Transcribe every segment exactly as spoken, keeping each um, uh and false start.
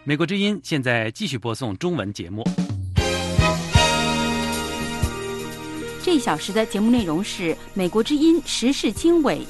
美国之音现在继续播送中文节目。 这一小时的节目内容是美国之音时事经纬。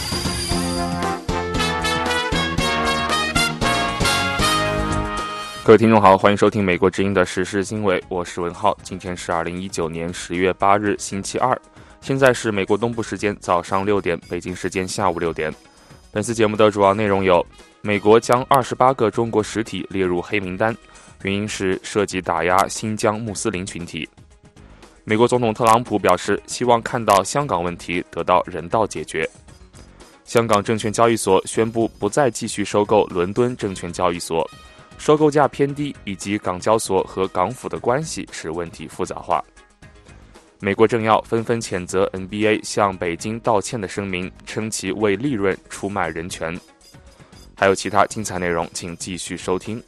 各位听众好，欢迎收听美国之音的时事经纬，我是文浩。今天是二零一九年十月八日星期二，现在是美国东部时间早上六点，北京时间下午六点。本次节目的主要内容有：美国将二十八个中国实体列入黑名单，原因是涉及打压新疆穆斯林群体；美国总统特朗普表示希望看到香港问题得到人道解决；香港证券交易所宣布不再继续收购伦敦证券交易所，收购价偏低，以及港交所和港府的关系使问题复杂化。美国政要纷纷谴责 N B A 向北京道歉的声明，称其为利润出卖人权。还有其他精彩内容，请继续收听。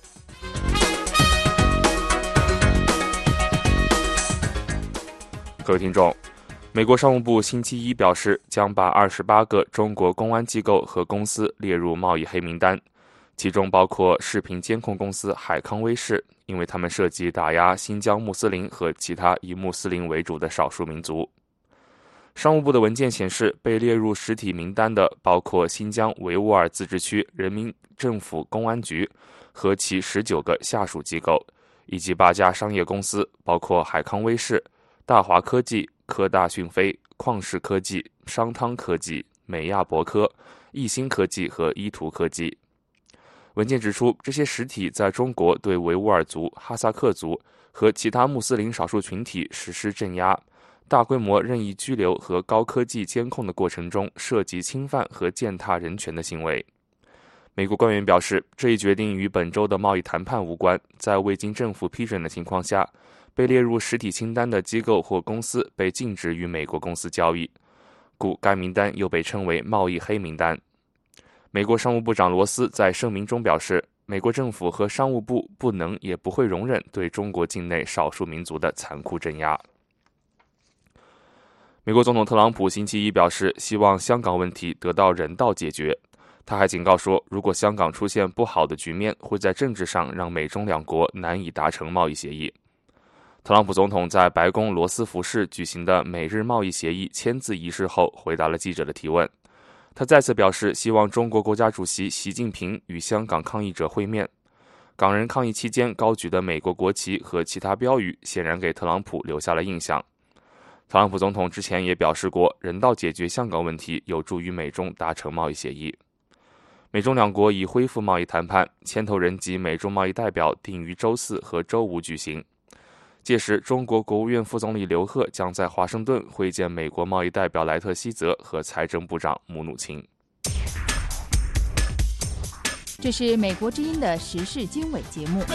各位听众，美国商务部星期一表示，将把二十八个中国公安机构和公司列入贸易黑名单，其中包括视频监控公司海康威视，因为他们涉及打压新疆穆斯林和其他以穆斯林为主的少数民族。商务部的文件显示，被列入实体名单的包括新疆维吾尔自治区人民政府公安局和其十九个下属机构，以及八家商业公司，包括海康威视、大华科技、科大讯飞、旷视科技、商汤科技、美亚博科、易鑫科技和依图科技。文件指出，这些实体在中国对维吾尔族、哈萨克族和其他穆斯林少数群体实施镇压、大规模任意拘留和高科技监控的过程中，涉及侵犯和践踏人权的行为。美国官员表示，这一决定与本周的贸易谈判无关，在未经政府批准的情况下，被列入实体清单的机构或公司被禁止与美国公司交易，故该名单又被称为贸易黑名单。美国商务部长罗斯在声明中表示，美国政府和商务部不能也不会容忍对中国境内少数民族的残酷镇压。美国总统特朗普星期一表示，希望香港问题得到人道解决。他还警告说，如果香港出现不好的局面，会在政治上让美中两国难以达成贸易协议。特朗普总统在白宫罗斯福市举行的美日贸易协议签字仪式后，回答了记者的提问。他再次表示，希望中国国家主席习近平与香港抗议者会面。港人抗议期间高举的美国国旗和其他标语，显然给特朗普留下了印象。特朗普总统之前也表示过，人道解决香港问题有助于美中达成贸易协议。美中两国已恢复贸易谈判，牵头人及美中贸易代表定于周四和周五举行。届时，中国国务院副总理刘鹤将在华盛顿会见美国贸易代表莱特希泽和财政部长姆努钦。 这是美国之音的时事经纬节目。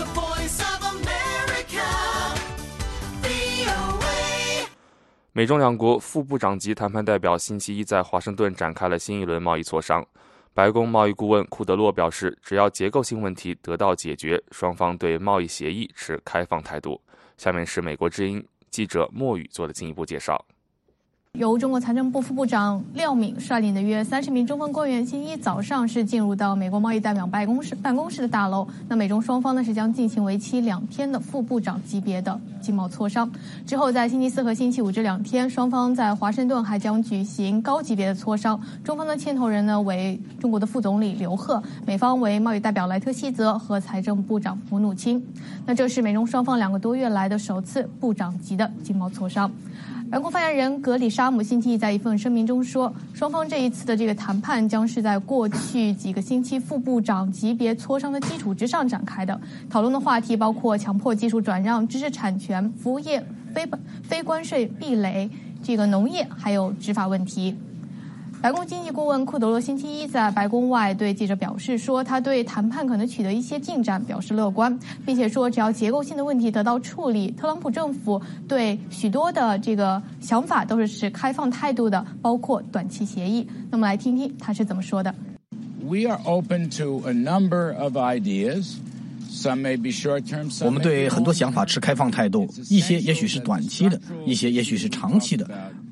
美中两国副部长级谈判代表星期一在华盛顿展开了新一轮贸易磋商。白宫贸易顾问库德洛表示，只要结构性问题得到解决，双方对贸易协议持开放态度。下面是美国之音记者莫宇做的进一步介绍。 由中国财政部副部长廖敏率领的约三十名中方官员星期一早上是进入到美国贸易代表办公室办公室的大楼。那美中双方呢是将进行为期两天的副部长级别的经贸磋商。之后在星期四和星期五这两天，双方在华盛顿还将举行高级别的磋商。中方的牵头人呢为中国的副总理刘鹤，美方为贸易代表莱特希泽和财政部长姆努钦。那这是美中双方两个多月来的首次部长级的经贸磋商。白宫发言人格里沙姆星期一在一份声明中说，双方这一次的这个谈判将是在过去几个星期副部长级别磋商的基础之上展开的，讨论的话题包括强迫技术转让、知识产权、服务业、非非关税壁垒、这个农业还有执法问题。白宫经济顾问库德洛星期一在白宫外对记者表示说，他对谈判可能取得一些进展表示乐观，并且说只要结构性的问题得到处理，特朗普政府对许多的这个想法都是持开放态度的，包括短期协议。那么来听听他是怎么说的。 We are open to a number of ideas. 我们对很多想法持开放态度，一些也许是短期的，一些也许是长期的。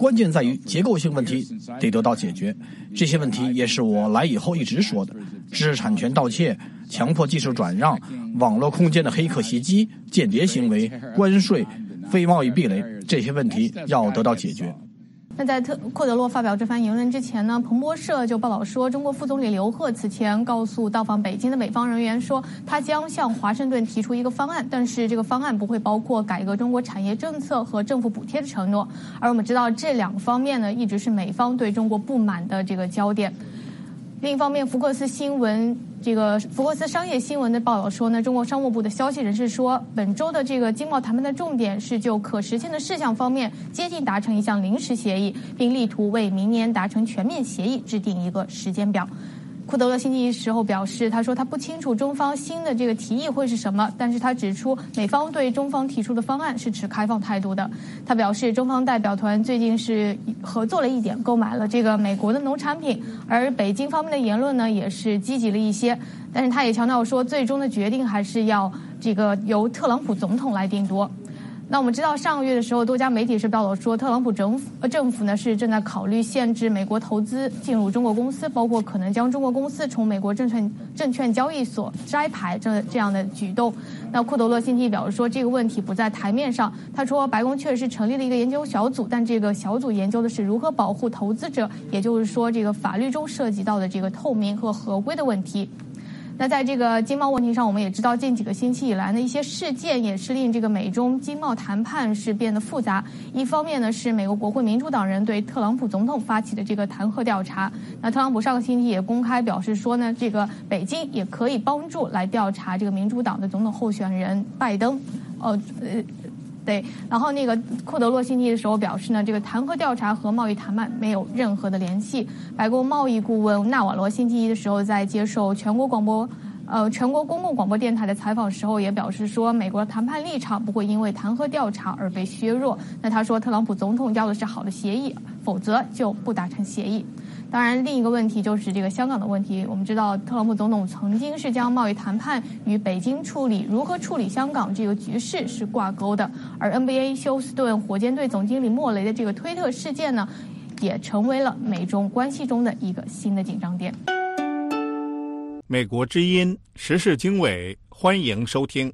关键在于结构性问题得得到解决。这些问题也是我来以后一直说的：知识产权盗窃、强迫技术转让、网络空间的黑客袭击、间谍行为、关税、非贸易壁垒，这些问题要得到解决。 那在特库德洛发表这番言论之前呢，彭博社就报道说，中国副总理刘鹤此前告诉到访北京的美方人员说，他将向华盛顿提出一个方案，但是这个方案不会包括改革中国产业政策和政府补贴的承诺。而我们知道这两方面呢，一直是美方对中国不满的这个焦点。另一方面，福克斯新闻这个福克斯商业新闻的报道说呢，中国商务部的消息人士说，本周的这个经贸谈判的重点是就可实现的事项方面接近达成一项临时协议，并力图为明年达成全面协议制定一个时间表。库德勒星期一时候表示，他说他不清楚中方新的这个提议会是什么，但是他指出美方对中方提出的方案是持开放态度的。他表示，中方代表团最近是合作了一点，购买了这个美国的农产品，而北京方面的言论呢也是积极了一些。但是他也强调说，最终的决定还是要这个由特朗普总统来定夺。那我们知道，上个月的时候，多家媒体是报道说，特朗普政府呃政府呢是正在考虑限制美国投资进入中国公司，包括可能将中国公司从美国证券证券交易所摘牌这这样的举动。那库德勒星期一表示说，这个问题不在台面上。他说，白宫确实成立了一个研究小组，但这个小组研究的是如何保护投资者，也就是说，这个法律中涉及到的这个透明和合规的问题。那在这个经贸问题上，我们也知道近几个星期以来的一些事件也是令这个美中经贸谈判是变得复杂。一方面呢是美国国会民主党人对特朗普总统发起的这个弹劾调查，那特朗普上个星期也公开表示说呢，这个北京也可以帮助来调查这个民主党的总统候选人拜登。哦，呃。对，然后那个库德洛星期一的时候表示呢，这个弹劾调查和贸易谈判没有任何的联系。白宫贸易顾问纳瓦罗星期一的时候在接受全国广播呃全国公共广播电台的采访时候也表示说，美国谈判立场不会因为弹劾调查而被削弱。那他说，特朗普总统要的是好的协议，否则就不达成协议。当然，另一个问题就是这个香港的问题。我们知道，特朗普总统曾经是将贸易谈判与北京处理如何处理香港这个局势是挂钩的。而 N B A 休斯顿火箭队总经理莫雷的这个推特事件呢，也成为了美中关系中的一个新的紧张点。 美国之音时事经纬，欢迎收听。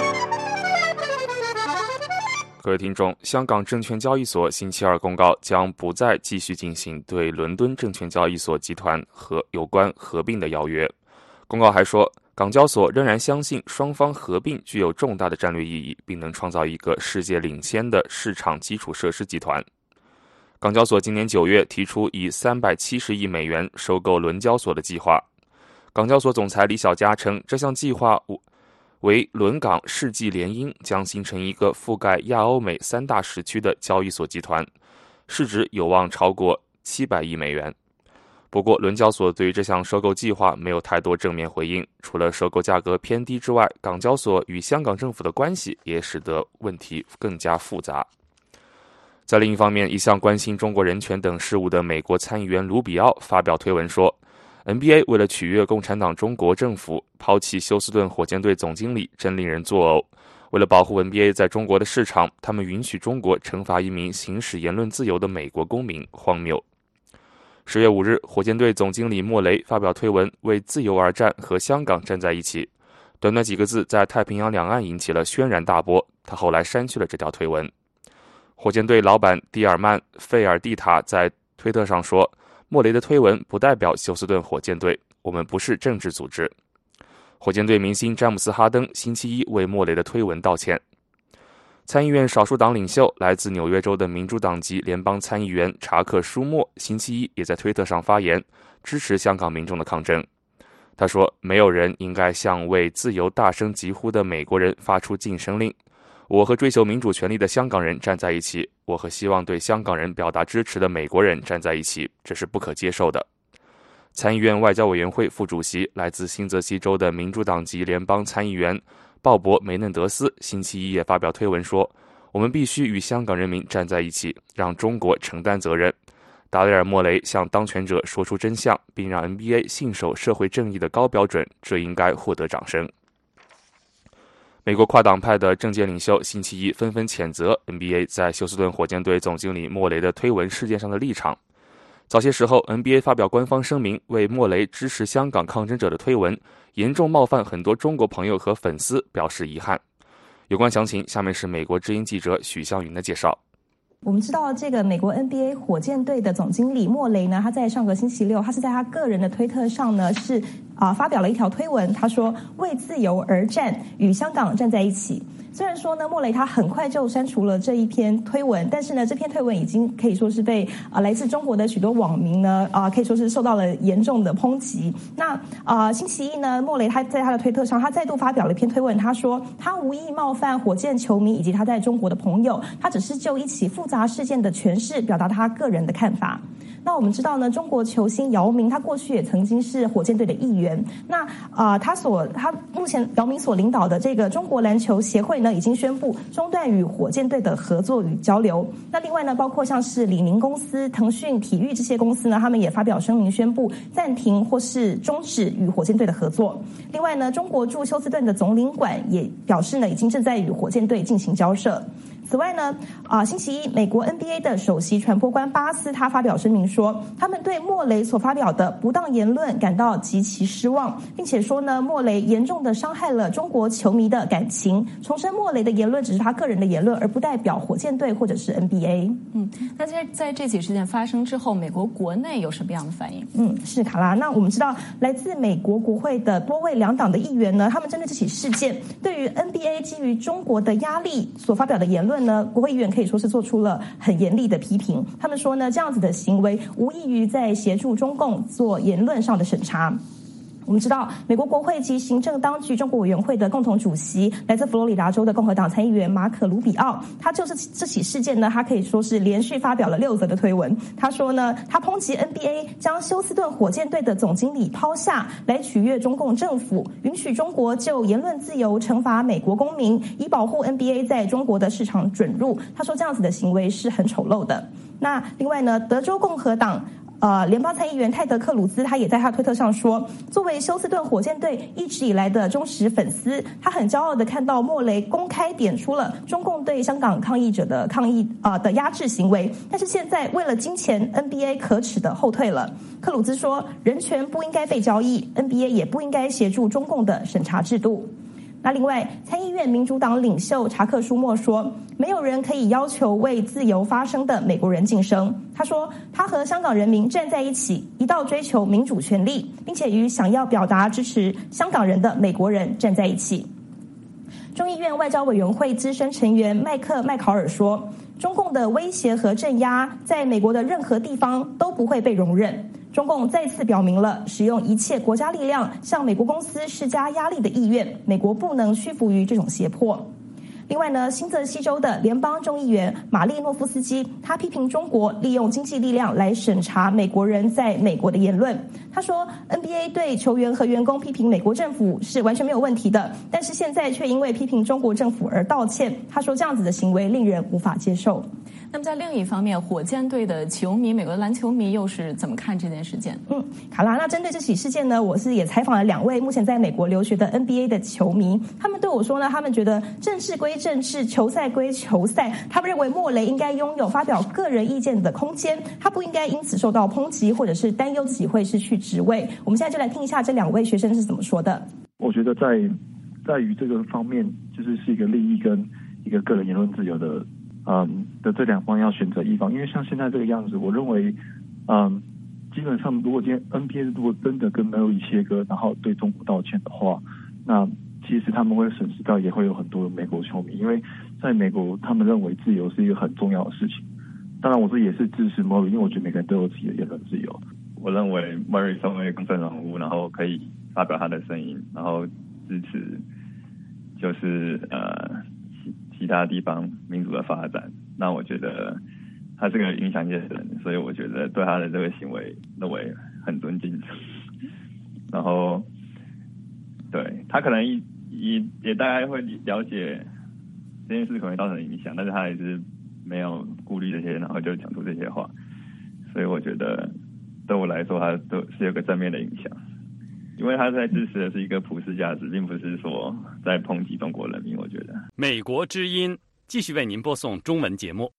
各位听众，香港证券交易所星期二公告，将不再继续进行对伦敦证券交易所集团和有关合并的邀约。公告还说，港交所仍然相信双方合并具有重大的战略意义，并能创造一个世界领先的市场基础设施集团。港交所今年九月提出以三百七十亿美元收购伦交所的计划。港交所总裁李小加称，这项计划为伦港世纪联姻，将形成一个覆盖亚欧美三大时区的交易所集团，市值有望超过七百亿美元。不过，伦交所对于这项收购计划没有太多正面回应，除了收购价格偏低之外，港交所与香港政府的关系也使得问题更加复杂。在另一方面，一向关心中国人权等事务的美国参议员卢比奥发表推文说， N B A 为了取悦共产党中国政府，抛弃休斯顿火箭队总经理，真令人作呕。为了保护 N B A 在中国的市场，他们允许中国惩罚一名行使言论自由的美国公民，荒谬。十月五日，火箭队总经理莫雷发表推文，为自由而战，和香港站在一起。短短几个字在太平洋两岸引起了轩然大波，他后来删去了这条推文。火箭队老板蒂尔曼·费尔蒂塔在推特上说，莫雷的推文不代表休斯顿火箭队，我们不是政治组织。火箭队明星詹姆斯·哈登星期一为莫雷的推文道歉。参议院少数党领袖来自纽约州的民主党籍联邦参议员查克·舒默星期一也在推特上发言，支持香港民众的抗争。他说，没有人应该向为自由大声疾呼的美国人发出禁声令。我和追求民主权利的香港人站在一起，我和希望对香港人表达支持的美国人站在一起，这是不可接受的。参议院外交委员会副主席来自新泽西州的民主党籍联邦参议员鲍勃·梅嫩德斯星期一也发表推文说，我们必须与香港人民站在一起，让中国承担责任。达雷尔·莫雷向当权者说出真相，并让 N B A 信守社会正义的高标准，这应该获得掌声。 美国跨党派的政界领袖星期一纷纷谴责 N B A 在休斯顿火箭队总经理莫雷的推文事件上的立场。早些时候 N B A 发表官方声明，为莫雷支持香港抗争者的推文严重冒犯很多中国朋友和粉丝表示遗憾。有关详情，下面是美国之音记者许向云的介绍。 我们知道这个美国 N B A 火箭队的总经理莫雷呢，他在上个星期六，他是在他个人的推特上呢是啊、呃、发表了一条推文，他说为自由而战，与香港站在一起。虽然说呢，莫雷他很快就删除了这一篇推文，但是呢，这篇推文已经可以说是被啊、呃、来自中国的许多网民呢啊、呃、可以说是受到了严重的抨击。那啊、呃、星期一呢，莫雷他在他的推特上，他再度发表了一篇推文，他说他无意冒犯火箭球迷以及他在中国的朋友，他只是就一起复杂事件的诠释表达他个人的看法。那我们知道呢，中国球星姚明他过去也曾经是火箭队的一员。那啊、呃，他所他目前姚明所领导的这个中国篮球协会呢，已经宣布中断与火箭队的合作与交流。那另外呢，包括像是李宁公司、腾讯体育这些公司呢，他们也发表声明宣布暂停或是终止与火箭队的合作。另外呢，中国驻休斯顿的总领馆也表示呢，已经正在与火箭队进行交涉。此外呢，啊、呃，星期一，美国 N B A 的首席传播官巴斯他发表声明说，他们对莫雷所发表的不当言论感到极其失望，并且说呢，莫雷严重的伤害了中国球迷的感情，重申莫雷的言论只是他个人的言论，而不代表火箭队或者是 N B A。 嗯，那在在这起事件发生之后，美国国内有什么样的反应？ 嗯，是卡拉。那我们知道，来自美国国会的多位两党的议员呢，他们针对这起事件，对于 N B A 基于中国的压力所发表的言论呢，国会议员可以说是做出了很严厉的批评。他们说呢，这样子的行为无异于在协助中共做言论上的审查。我们知道，美国国会及行政当局中国委员会的共同主席，来自佛罗里达州的共和党参议员马可·卢比奥，他就是这起事件呢，他可以说是连续发表了六则的推文。他说呢，他抨击 N B A 将休斯顿火箭队的总经理抛下，来取悦中共政府，允许中国就言论自由惩罚美国公民，以保护 N B A 在中国的市场准入。他说这样子的行为是很丑陋的。那另外呢，德州共和党呃，联邦参议员泰德·克鲁兹他也在他推特上说，作为休斯顿火箭队一直以来的忠实粉丝，他很骄傲地看到莫雷公开点出了中共对香港抗议者的抗议啊、呃、的压制行为，但是现在为了金钱 ，N B A 可耻地后退了。克鲁兹说，人权不应该被交易 ，N B A 也不应该协助中共的审查制度。那另外，参议院民主党领袖查克·舒默说，没有人可以要求为自由发声的美国人晋升。他说，他和香港人民站在一起，一道追求民主权利，并且与想要表达支持香港人的美国人站在一起。众议院外交委员会资深成员麦克·麦考尔说，中共的威胁和镇压在美国的任何地方都不会被容忍。中共再次表明了使用一切国家力量向美国公司施加压力的意愿，美国不能屈服于这种胁迫。另外呢，新泽西州的联邦众议员玛丽诺夫斯基，他批评中国利用经济力量来审查美国人在美国的言论。他说 N B A 对球员和员工批评美国政府是完全没有问题的，但是现在却因为批评中国政府而道歉。他说这样子的行为令人无法接受。 那么在另一方面，火箭队的球迷，美国的篮球迷又是怎么看这件事件？ 嗯，卡拉，那针对这起事件呢，我是也采访了两位目前在美国留学的 N B A 的球迷，他们对我说呢，他们觉得政治归政治，球赛归球赛，他们认为莫雷应该拥有发表个人意见的空间，他不应该因此受到抨击或者是担忧自己会失去职位。我们现在就来听一下这两位学生是怎么说的。 我觉得在在于这个方面，就是是一个利益跟一个个人言论自由的嗯的这两方要选择一方，因为像现在这个样子，我认为嗯基本上如果今天 N B A 如果真的跟 Melo 切割，然后对中国道歉的话，那其实他们会损失到也会有很多的美国球迷，因为在美国他们认为自由是一个很重要的事情。当然我这也是支持 Murray， 因为我觉得每个人都有自己的言论自由。 我认为 Murray 身为公众人物，然后可以发表他的声音，然后支持就是呃其其他地方民主的发展。那我觉得他是个影响力的人，所以我觉得对他的这个行为认为很尊敬。然后对他可能也也大概会了解这件事可能会造成影响，但是他也是没有顾虑这些，然后就讲出这些话。所以我觉得对我来说，他都是有个正面的影响。 因为他在支持的是一个普世价值，并不是说在抨击中国人民。我觉得美国之音继续为您播送中文节目。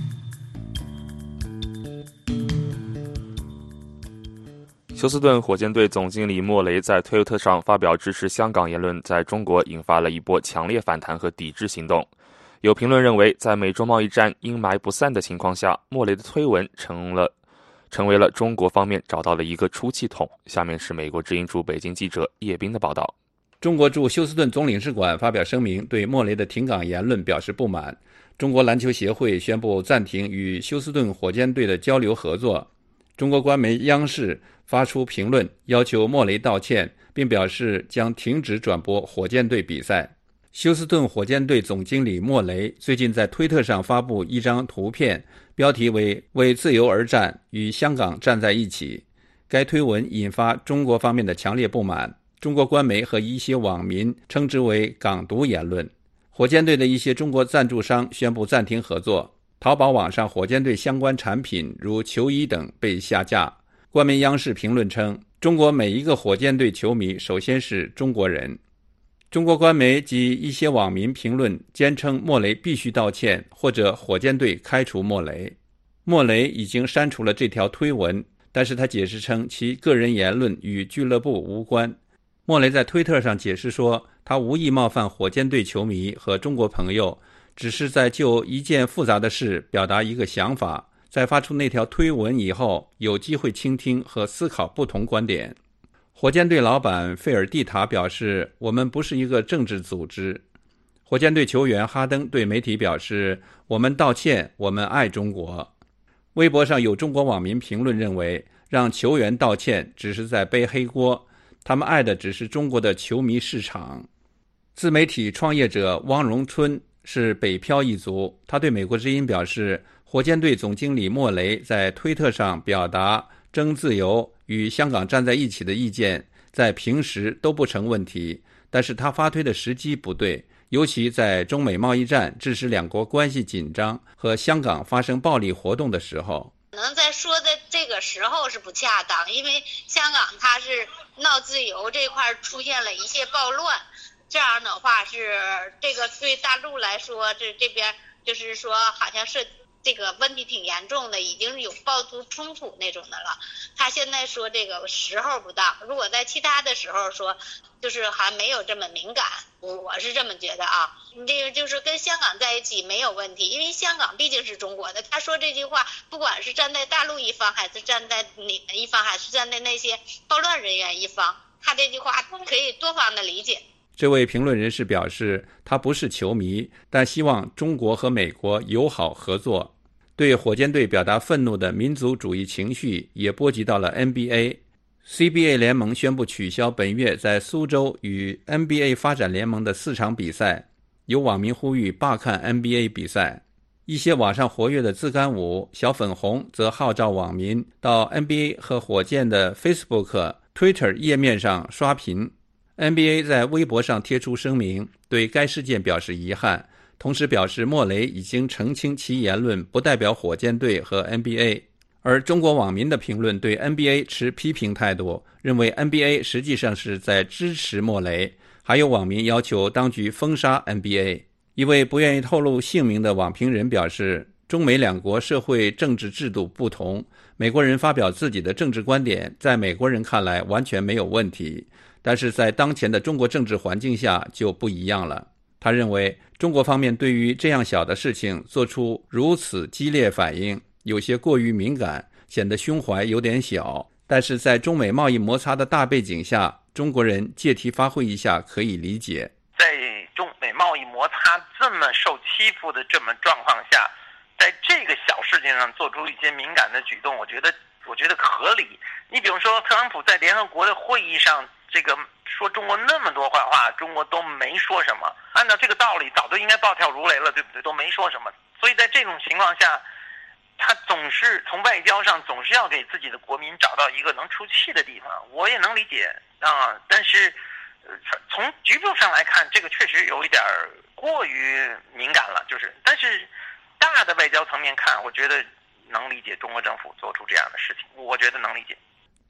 休斯顿火箭队总经理莫雷在推特上发表支持香港言论，在中国引发了一波强烈反弹和抵制行动。有评论认为，在美中贸易战阴霾不散的情况下，莫雷的推文成了成为了中国方面找到了一个出气筒。下面是美国之音驻北京记者叶斌的报道。 中国驻休斯顿总领事馆发表声明，对莫雷的停港言论表示不满。中国篮球协会宣布暂停与休斯顿火箭队的交流合作。中国官媒央视发出评论，要求莫雷道歉，并表示将停止转播火箭队比赛。休斯顿火箭队总经理莫雷最近在推特上发布一张图片，标题为“为自由而战，与香港站在一起”。该推文引发中国方面的强烈不满，中国官媒和一些网民称之为港独言论。火箭队的一些中国赞助商宣布暂停合作，淘宝网上火箭队相关产品如球衣等被下架。官媒央视评论称，中国每一个火箭队球迷首先是中国人。中国官媒及一些网民评论坚称莫雷必须道歉，或者火箭队开除莫雷。莫雷已经删除了这条推文，但是他解释称其个人言论与俱乐部无关。莫雷在推特上解释说，他无意冒犯火箭队球迷和中国朋友，只是在就一件复杂的事表达一个想法，在发出那条推文以后，有机会倾听和思考不同观点。火箭队老板费尔蒂塔表示，我们不是一个政治组织。火箭队球员哈登对媒体表示，我们道歉，我们爱中国。微博上有中国网民评论认为，让球员道歉只是在背黑锅，他们爱的只是中国的球迷市场。自媒体创业者汪荣春是北漂一族，他对美国之音表示，火箭队总经理莫雷在推特上表达争自由与香港站在一起的意见，在平时都不成问题，但是他发推的时机不对，尤其在中美贸易战致使两国关系紧张和香港发生暴力活动的时候。 可能在说的这个时候是不恰当，因为香港它是闹自由这块出现了一些暴乱，这样的话是这个对大陆来说，这这边就是说好像是这个问题挺严重的，已经有暴徒冲突那种的了。他现在说这个时候不当，如果在其他的时候说，就是还没有这么敏感，我是这么觉得啊。这个就是跟香港在一起没有问题，因为香港毕竟是中国的。他说这句话，不管是站在大陆一方，还是站在你们一方，还是站在那些暴乱人员一方，他这句话可以多方的理解。 这位评论人士表示，他不是球迷，但希望中国和美国友好合作。对火箭队表达愤怒的民族主义情绪也波及到了 N B A。C B A 联盟宣布取消本月在苏州与 N B A 发展联盟的四场比赛，有网民呼吁罢看 N B A 比赛。一些网上活跃的自干五小粉红则号召网民到 N B A 和火箭的 Facebook、Twitter 页面上刷屏。N B A 在微博上贴出声明，对该事件表示遗憾，同时表示莫雷已经澄清其言论不代表火箭队和 N B A。 而中国网民的评论对 N B A 持批评态度，认为 N B A 实际上是在支持莫雷，还有网民要求当局封杀 N B A。 一位不愿意透露姓名的网评人表示，中美两国社会政治制度不同，美国人发表自己的政治观点，在美国人看来完全没有问题，但是在当前的中国政治环境下就不一样了。他认为中国方面对于这样小的事情做出如此激烈反应，有些过于敏感，显得胸怀有点小，但是在中美贸易摩擦的大背景下，中国人借题发挥一下可以理解。 在中美贸易摩擦这么受欺负的这么状况下，在这个小事情上做出一些敏感的举动，我觉得我觉得合理。你比如说特朗普在联合国的会议上这个说中国那么多坏话，中国都没说什么，按照这个道理早就应该暴跳如雷了，对不对？都没说什么。所以在这种情况下，他总是从外交上总是要给自己的国民找到一个能出气的地方，我也能理解啊。但是从局部上来看，这个确实有一点过于敏感了，就是但是大的外交层面看，我觉得能理解中国政府做出这样的事情，我觉得能理解。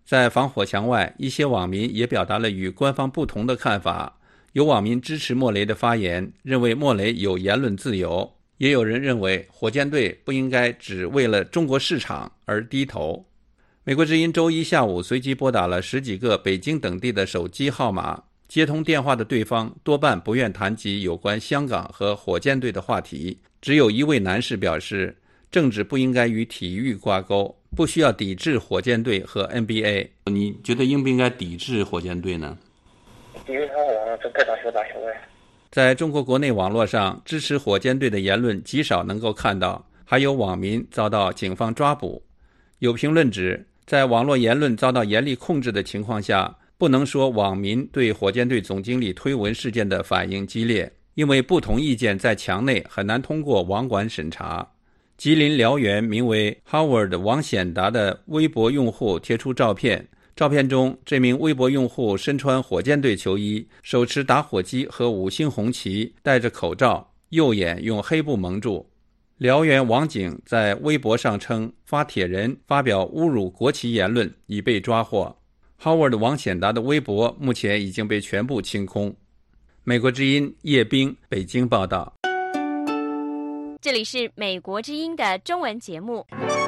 在防火墙外，一些网民也表达了与官方不同的看法。有网民支持莫雷的发言，认为莫雷有言论自由；也有人认为火箭队不应该只为了中国市场而低头。美国之音周一下午随机拨打了十几个北京等地的手机号码，接通电话的对方多半不愿谈及有关香港和火箭队的话题。只有一位男士表示，政治不应该与体育挂钩，不需要抵制火箭队和 N B A。 你觉得应不应该抵制火箭队呢？ 抵制他我这各打球打球呗。 在中国国内网络上，支持火箭队的言论极少能够看到，还有网民遭到警方抓捕。有评论指，在网络言论遭到严厉控制的情况下，不能说网民对火箭队总经理推文事件的反应激烈，因为不同意见在墙内很难通过网管审查。吉林辽源名为 Howard 王显达的微博用户贴出照片，照片中这名微博用户身穿火箭队球衣，手持打火机和五星红旗，戴着口罩，右眼用黑布蒙住。辽源网警在微博上称，发帖人发表侮辱国旗言论已被抓获。Howard 王显达的微博目前已经被全部清空。美国之音叶冰北京报道。 这里是美国之音的中文节目。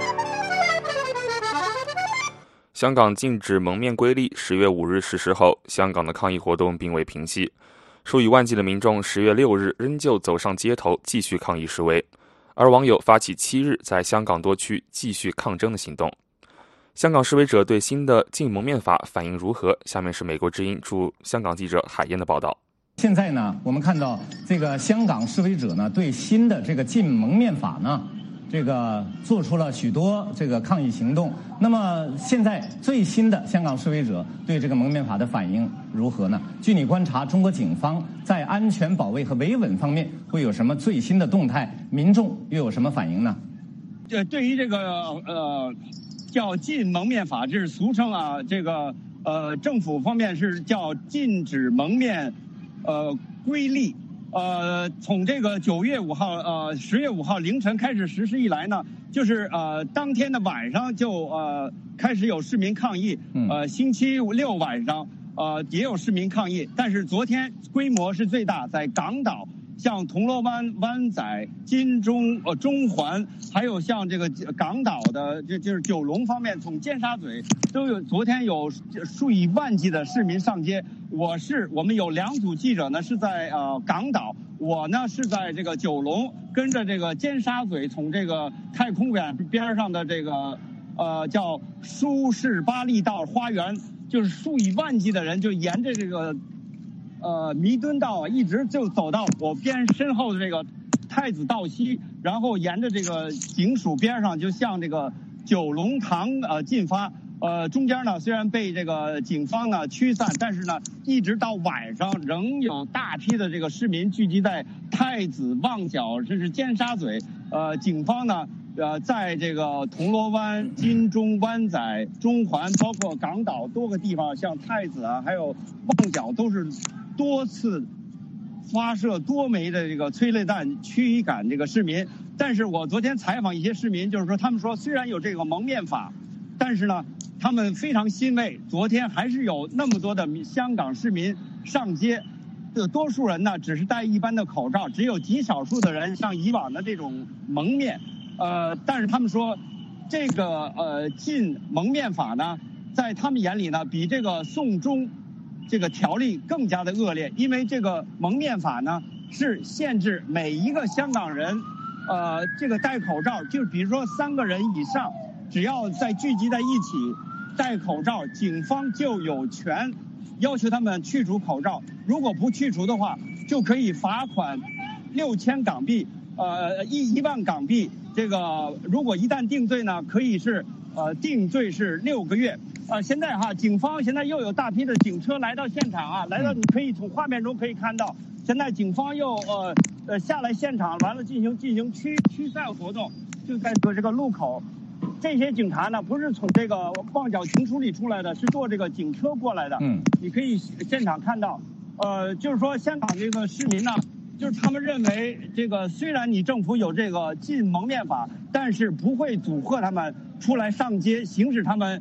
香港禁止蒙面规例十月五日实施后，香港的抗议活动并未平息，数以万计的民众十月六日仍旧走上街头继续抗议示威，而网友发起七日在香港多区继续抗争的行动。香港示威者对新的禁蒙面法反应如何？下面是美国之音驻香港记者海燕的报道。 现在呢，我们看到这个香港示威者呢，对新的这个禁蒙面法呢，这个做出了许多这个抗议行动。那么现在最新的香港示威者对这个蒙面法的反应如何呢？据你观察，中国警方在安全保卫和维稳方面会有什么最新的动态？民众又有什么反应呢？ 这对于这个呃叫禁蒙面法，这是俗称啊，这个呃政府方面是叫禁止蒙面呃规例。呃，从这个九月五号，呃，十月五号凌晨开始实施以来呢，就是呃，当天的晚上就呃开始有市民抗议，呃，星期六晚上呃也有市民抗议，但是昨天规模是最大，在港岛、像铜锣湾、湾仔、金钟、呃中环，还有像这个港岛的，就就是九龙方面，从尖沙咀都有，昨天有数以万计的市民上街。我是我们有两组记者呢，是在呃港岛，我呢是在这个九龙，跟着这个尖沙咀，从这个太空馆边上的这个呃叫舒适巴利道花园，就是数以万计的人就沿着这个呃弥敦道啊，一直就走到我边身后的这个太子道西，然后沿着这个警署边上就向这个九龙塘呃进发。呃，中间呢虽然被这个警方呢驱散，但是呢，一直到晚上仍有大批的这个市民聚集在太子、旺角，甚至尖沙咀。呃，警方呢，呃，在这个铜锣湾、金钟、湾仔、中环，包括港岛多个地方，像太子啊，还有旺角，都是多次发射多枚的这个催泪弹驱赶这个市民。但是我昨天采访一些市民，就是说他们说，虽然有这个蒙面法，但是呢，他们非常欣慰，昨天还是有那么多的香港市民上街，这多数人呢只是戴一般的口罩，只有极少数的人像以往的这种蒙面。呃，但是他们说，这个呃禁蒙面法呢，在他们眼里呢，比这个送中这个条例更加的恶劣，因为这个蒙面法呢是限制每一个香港人，呃，这个戴口罩，就比如说三个人以上。只要在聚集在一起戴口罩，警方就有权要求他们去除口罩。如果不去除的话，就可以罚款六千港币，呃一一万港币。这个如果一旦定罪呢，可以是呃定罪是六个月。呃，现在哈，警方现在又有大批的警车来到现场啊，来到你可以从画面中可以看到，现在警方又呃呃下来现场，完了进行进行驱驱散活动，就在这个路口。这些警察呢，不是从这个旺角警署里出来的，是坐这个警车过来的。嗯，你可以现场看到，呃，就是说香港这个市民呢，就是他们认为这个虽然你政府有这个禁蒙面法，但是不会阻吓他们出来上街行使他们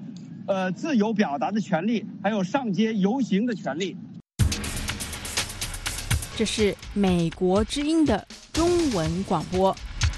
呃自由表达的权利，还有上街游行的权利。 这是美国之音的中文广播。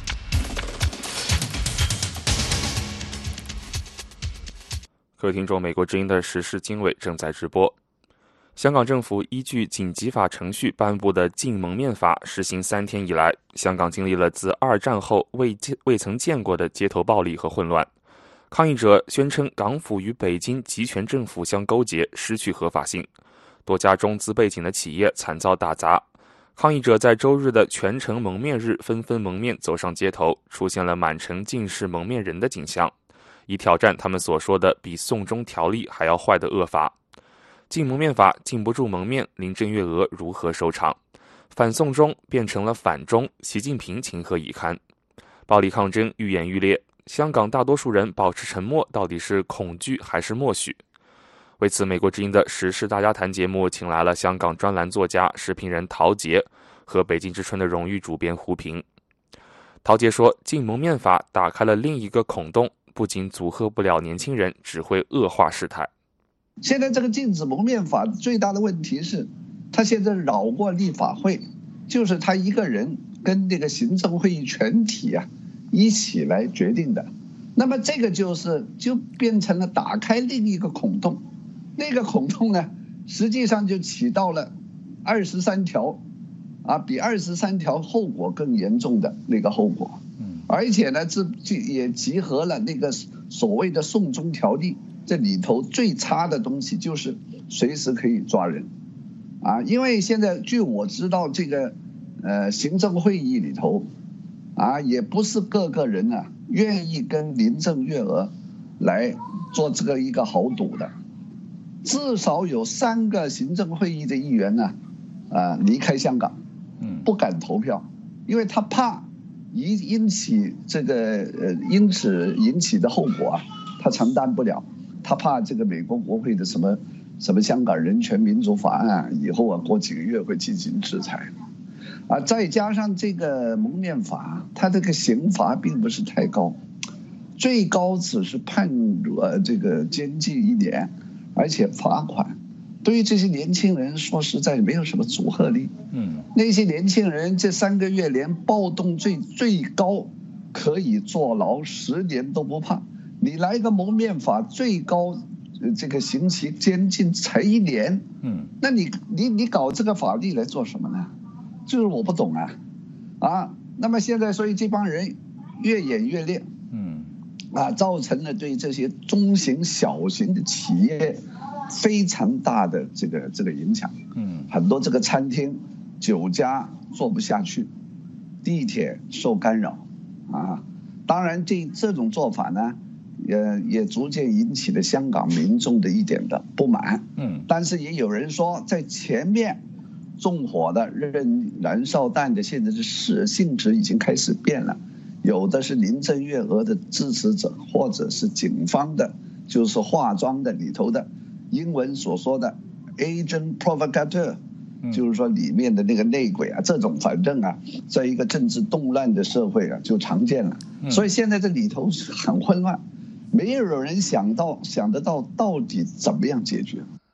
各位听众，美国之音的时事经纬正在直播。香港政府依据紧急法程序颁布的禁蒙面法实行三天以来，香港经历了自二战后未未曾见过的街头暴力和混乱。抗议者宣称港府与北京集权政府相勾结，失去合法性。多家中资背景的企业惨遭打砸。抗议者在周日的全城蒙面日纷纷蒙面走上街头，出现了满城尽是蒙面人的景象，以挑战他们所说的比送中条例还要坏的恶法。禁蒙面法禁不住蒙面，林郑月娥如何收场？反送中变成了反中，习近平情何以堪？暴力抗争愈演愈烈，香港大多数人保持沉默，到底是恐惧还是默许？为此，美国之音的时事大家谈节目请来了香港专栏作家、时评人陶杰和北京之春的荣誉主编胡平。陶杰说，禁蒙面法打开了另一个孔洞，不仅阻吓不了年轻人，只会恶化事态。 现在这个禁止蒙面法最大的问题是，他现在绕过立法会，就是他一个人跟这个行政会议全体啊一起来决定的。那么这个就是就变成了打开另一个孔洞，那个孔洞呢，实际上就起到了二十三条啊，比二十三条后果更严重的那个后果。而且呢，这也集合了那个所谓的送中条例。这里头最差的东西就是随时可以抓人，啊，因为现在据我知道，这个呃行政会议里头，啊，也不是各个人啊愿意跟林郑月娥来做这个一个豪赌的，至少有三个行政会议的议员呢，啊离开香港，不敢投票，因为他怕引引起这个呃因此引起的后果啊，他承担不了。他怕这个美国国会的什么什么香港人权民主法案以后啊，过几个月会进行制裁，啊，再加上这个蒙面法，它这个刑罚并不是太高，最高只是判呃这个监禁一年，而且罚款。对于这些年轻人，说实在没有什么阻吓力。嗯，那些年轻人这三个月连暴动罪最高可以坐牢十年都不怕。你来个蒙面法，最高这个刑期监禁才一年，嗯，那你你你搞这个法律来做什么呢？就是我不懂啊，啊，那么现在所以这帮人越演越烈，嗯，啊，造成了对这些中型、小型的企业非常大的这个这个影响，嗯，很多这个餐厅、酒家做不下去，地铁受干扰，啊，当然这这种做法呢。也也逐渐引起了香港民众的一点的不满，嗯，但是也有人说，在前面纵火的、扔燃烧弹的，现在是是性质已经开始变了，有的是林郑月娥的支持者，或者是警方的，就是化妆的里头的，英文所说的 agent provocateur， 就是说里面的那个内鬼啊，这种反正啊，在一个政治动乱的社会啊，就常见了，所以现在这里头是很混乱。没有人想到想得到到底怎么样解决。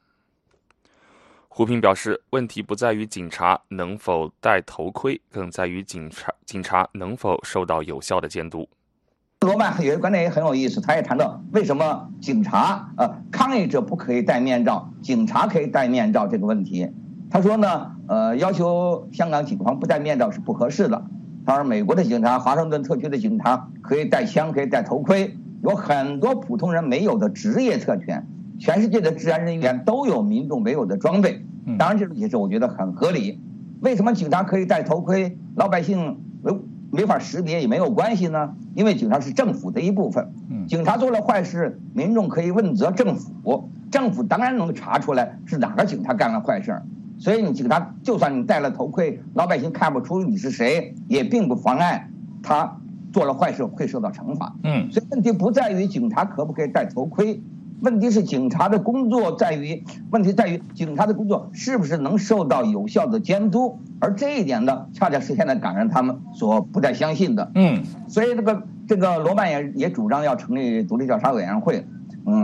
胡平表示，问题不在于警察能否戴头盔，更在于警察警察能否受到有效的监督。 罗曼有些观点也很有意思，他也谈到为什么警察呃抗议者不可以戴面罩，警察可以戴面罩这个问题。他说呢，呃，要求香港警方不戴面罩是不合适的。当然，美国的警察，华盛顿特区的警察可以带枪，可以戴头盔。有很多普通人没有的职业特权，全世界的治安人员都有民众没有的装备。当然，这种解释我觉得很合理。为什么警察可以戴头盔，老百姓没没法识别也没有关系呢？因为警察是政府的一部分，警察做了坏事，民众可以问责政府，政府当然能查出来是哪个警察干了坏事。所以你警察就算你戴了头盔，老百姓看不出你是谁，也并不妨碍他做了坏事会受到惩罚。嗯，所以问题不在于警察可不可以戴头盔，问题是警察的工作在于，问题在于警察的工作是不是能受到有效的监督，而这一点呢，恰恰是现在港人他们所不太相信的。嗯，所以这个这个罗曼也也主张要成立独立调查委员会。嗯，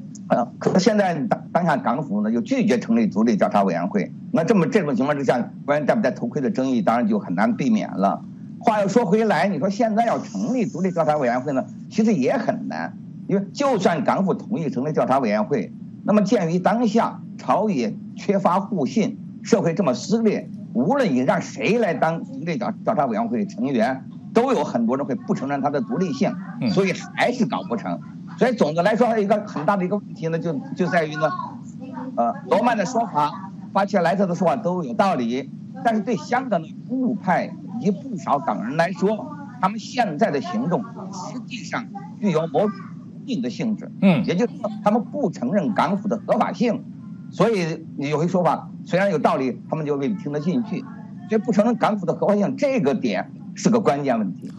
呃，可是现在当当下港府呢又拒绝成立独立调查委员会，那这么这种情况之下，关于戴不戴头盔的争议当然就很难避免了。话又说回来，你说现在要成立独立调查委员会呢，其实也很难，因为就算港府同意成立调查委员会，那么鉴于当下朝野缺乏互信，社会这么撕裂，无论你让谁来当独立调调查委员会成员，都有很多人会不承认它的独立性，所以还是搞不成。所以总的来说，还有一个很大的一个问题呢，就就在于呢，呃，罗曼的说法、巴切莱特的说法都有道理，但是对香港的右派以及不少港人来说，他们现在的行动实际上具有某种硬的性质，嗯，也就是说，他们不承认港府的合法性，所以有些说法虽然有道理，他们就未必听得进去，所以不承认港府的合法性这个点是个关键问题。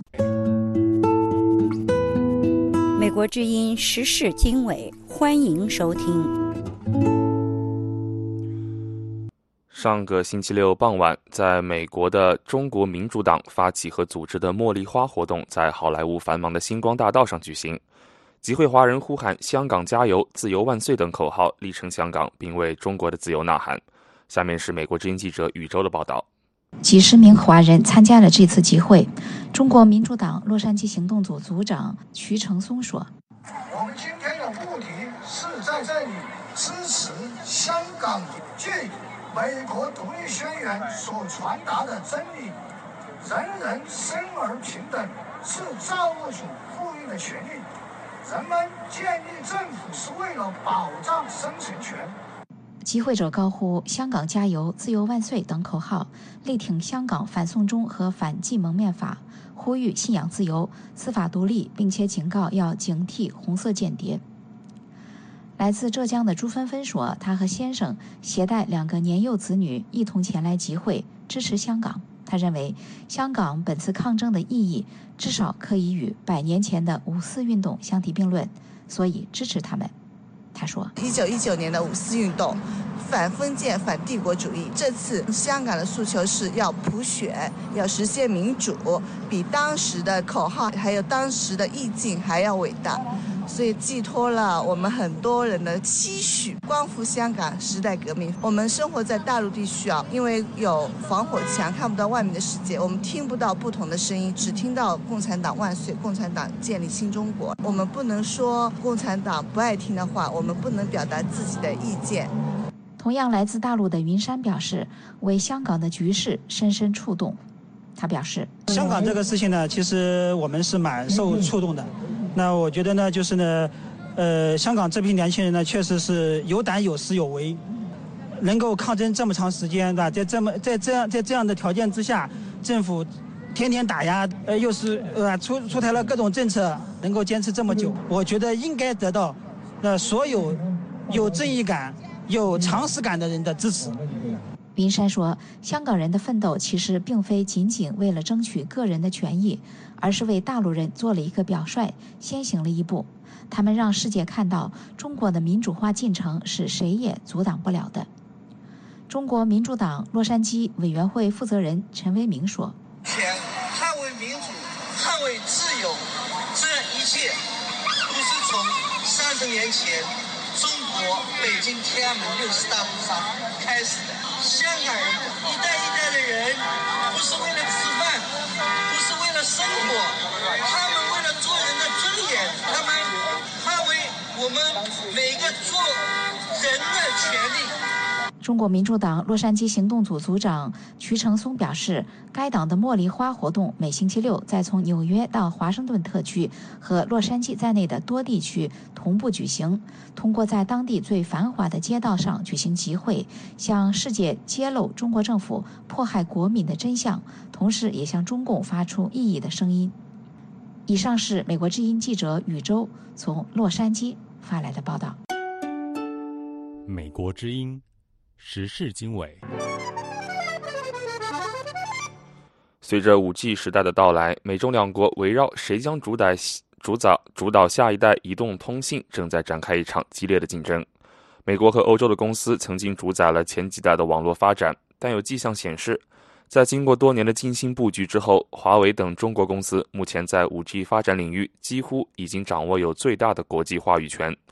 美国之音时事经纬，欢迎收听。 上个星期六傍晚，在美国的中国民主党发起和组织的茉莉花活动在好莱坞繁忙的星光大道上举行，集会华人呼喊香港加油、自由万岁等口号，力撑香港，并为中国的自由呐喊。下面是美国之音记者宇宙的报道。 几十名华人参加了这次集会。中国民主党洛杉矶行动组组长徐成松说：“ 我们今天的目的是在这里支持香港借予美国独立宣言所传达的真理：人人生而平等，是造物主赋予的权利。人们建立政府是为了保障生存权。” 集会者高呼“香港加油、自由万岁”等口号，力挺香港反送中和反禁蒙面法，呼吁信仰自由、司法独立，并且警告要警惕红色间谍。来自浙江的朱芬芬说，她和先生携带两个年幼子女一同前来集会，支持香港。她认为，香港本次抗争的意义至少可以与百年前的五四运动相提并论，所以支持他们。他说：“ 一九一九年的五四运动，反封建、反帝国主义。这次香港的诉求是要普选，要实现民主，比当时的口号还有当时的意境还要伟大。所以寄托了我们很多人的期许，光复香港，时代革命。我们生活在大陆地区啊，因为有防火墙，看不到外面的世界，我们听不到不同的声音，只听到共产党万岁，共产党建立新中国。我们不能说共产党不爱听的话，我们不能表达自己的意见。” 同样来自大陆的云山表示，为香港的局势深深触动。他表示， 香港这个事情呢，其实我们是蛮受触动的。那我觉得呢，就是呢，呃，香港这批年轻人呢，确实是有胆有识有为，能够抗争这么长时间，对吧？在这么在这样在这样的条件之下，政府天天打压，呃，又是呃出出台了各种政策，能够坚持这么久，我觉得应该得到那所有有正义感、有常识感的人的支持。 云山说，香港人的奋斗其实并非仅仅为了争取个人的权益，而是为大陆人做了一个表率，先行了一步。他们让世界看到中国的民主化进程是谁也阻挡不了的。中国民主党洛杉矶委员会负责人陈为民说：“ 前捍卫民主、捍卫自由，这一切不是从三十年前中国北京天安门六十大屠杀开始的。香港人一代一代的人，不是为了吃饭，不是为了生活，他们为了做人的尊严，他们捍卫我们每个做人的权利。” 中国民主党洛杉矶行动组组长徐成松表示，该党的茉莉花活动每星期六在从纽约到华盛顿特区和洛杉矶在内的多地区同步举行，通过在当地最繁华的街道上举行集会，向世界揭露中国政府迫害国民的真相，同时也向中共发出异议的声音。以上是美国之音记者宇宙从洛杉矶发来的报道。 美国之音时事经纬。 随着 五 G 时代的到来，美中两国围绕谁将主导主导主导下一代移动通信正在展开一场激烈的竞争。美国和欧洲的公司曾经主宰了前几代的网络发展，但有迹象显示，在经过多年的精心布局之后，华为等中国公司目前在 五 G 发展领域几乎已经掌握有最大的国际话语权。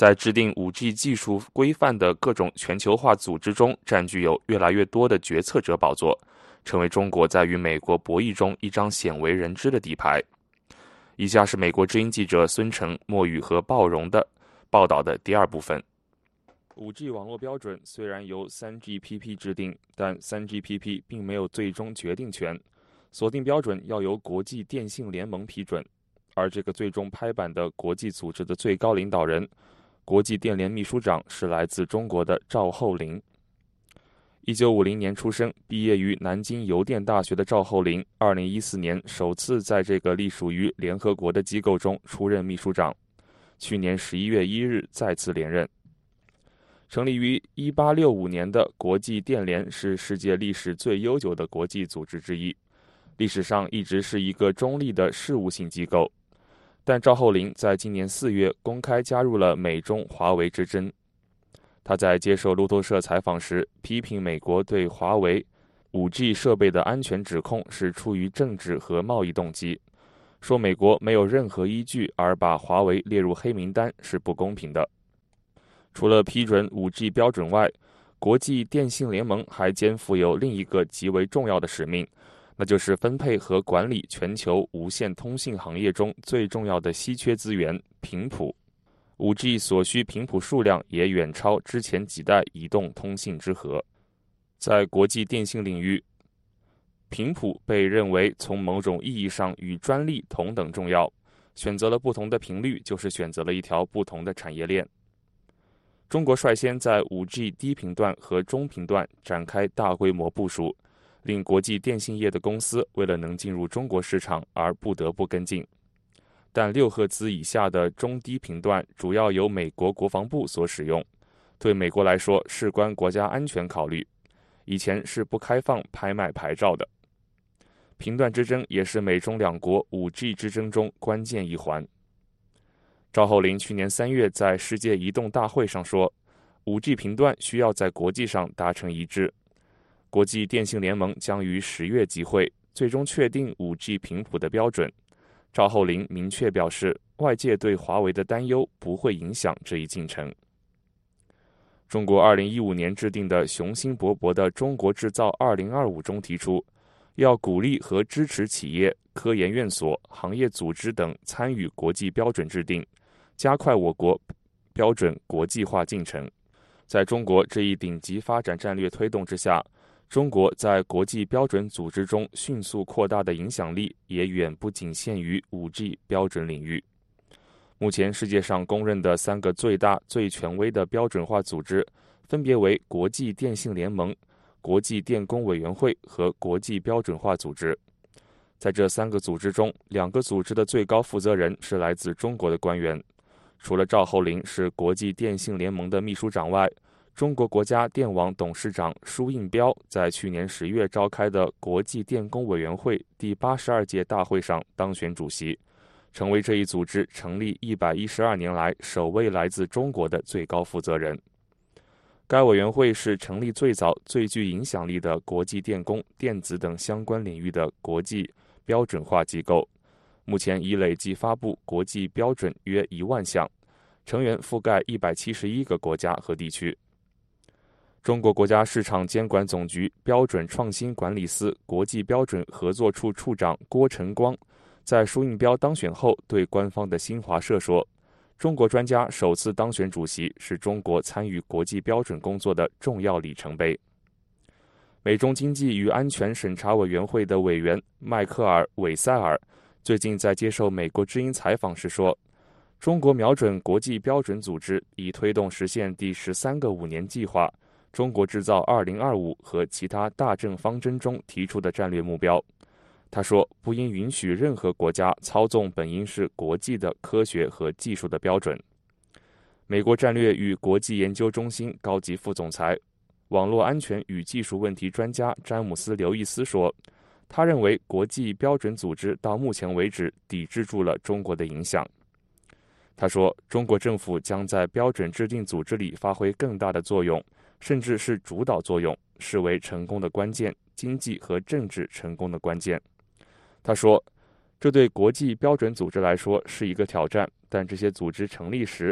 在制定 五 G 技术规范的各种全球化组织中，占据有越来越多的决策者宝座，成为中国在与美国博弈中一张鲜为人知的底牌。以下是美国之音记者孙成、莫宇和鲍荣的报道的第二部分。五 G 网络标准虽然由 三 G P P 制定，但 三 G P P 并没有最终决定权，锁定标准要由国际电信联盟批准，而这个最终拍板的国际组织的最高领导人，国际电联秘书长是来自中国的赵厚麟。一九五零年出生，毕业于南京邮电大学的赵厚麟，二零一四年首次在这个隶属于联合国的机构中出任秘书长，去年十一月一日再次连任。成立于一八六五年的国际电联是世界历史最悠久的国际组织之一，历史上一直是一个中立的事务性机构。但赵厚麟在今年四月公开加入了美中华为之争。他在接受路透社采访时，批评美国对华为 五 G 设备的安全指控是出于政治和贸易动机，说美国没有任何依据而把华为列入黑名单是不公平的。除了批准 五 G 标准外，国际电信联盟还肩负有另一个极为重要的使命，那就是分配和管理全球无线通信行业中最重要的稀缺资源频谱。五 G 所需频谱数量也远超之前几代移动通信之和。在国际电信领域，频谱被认为从某种意义上与专利同等重要，选择了不同的频率，就是选择了一条不同的产业链。中国率先在 五 G 低频段和中频段展开大规模部署，令国际电信业的公司为了能进入中国市场而不得不跟进。但六赫兹以下的中低频段主要由美国国防部所使用，对美国来说事关国家安全考虑，以前是不开放拍卖牌照的。频段之争也是美中两国 五 G 之争中关键一环。赵厚麟去年三月在世界移动大会上说， 五 G 频段需要在国际上达成一致。国际电信联盟将于十月集会，最终确定 五 G 频谱的标准。赵厚麟明确表示，外界对华为的担忧不会影响这一进程。中国二零一五年制定的雄心勃勃的中国制造二零二五中提出，要鼓励和支持企业、科研院所、行业组织等参与国际标准制定，加快我国标准国际化进程。在中国这一顶级发展战略推动之下，中国在国际标准组织中迅速扩大的影响力也远不仅限于 五 G 标准领域。目前世界上公认的三个最大最权威的标准化组织，分别为国际电信联盟、国际电工委员会和国际标准化组织。在这三个组织中，两个组织的最高负责人是来自中国的官员。除了赵厚麟是国际电信联盟的秘书长外，中国国家电网董事长舒应标在去年十月召开的国际电工委员会第八十二届大会上当选主席，成为这一组织成立一百一十二年来首位来自中国的最高负责人。该委员会是成立最早、最具影响力的国际电工、电子等相关领域的国际标准化机构，目前已累计发布国际标准约一万项，成员覆盖一百七十一个国家和地区。中国国家市场监管总局标准创新管理司国际标准合作处处长郭晨光在舒应标当选后对官方的新华社说，中国专家首次当选主席是中国参与国际标准工作的重要里程碑。美中经济与安全审查委员会的委员迈克尔·韦塞尔最近在接受美国之音采访时说，中国瞄准国际标准组织，以推动实现第十三个五年计划中国制造二零二五和其他大政方针中提出的战略目标。他说，不应允许任何国家操纵本应是国际的科学和技术的标准。美国战略与国际研究中心高级副总裁、网络安全与技术问题专家詹姆斯·刘易斯说，他认为国际标准组织到目前为止抵制住了中国的影响。他说，中国政府将在标准制定组织里发挥更大的作用，甚至是主导作用，视为成功的关键，经济和政治成功的关键。他说，这对国际标准组织来说是一个挑战，但这些组织成立时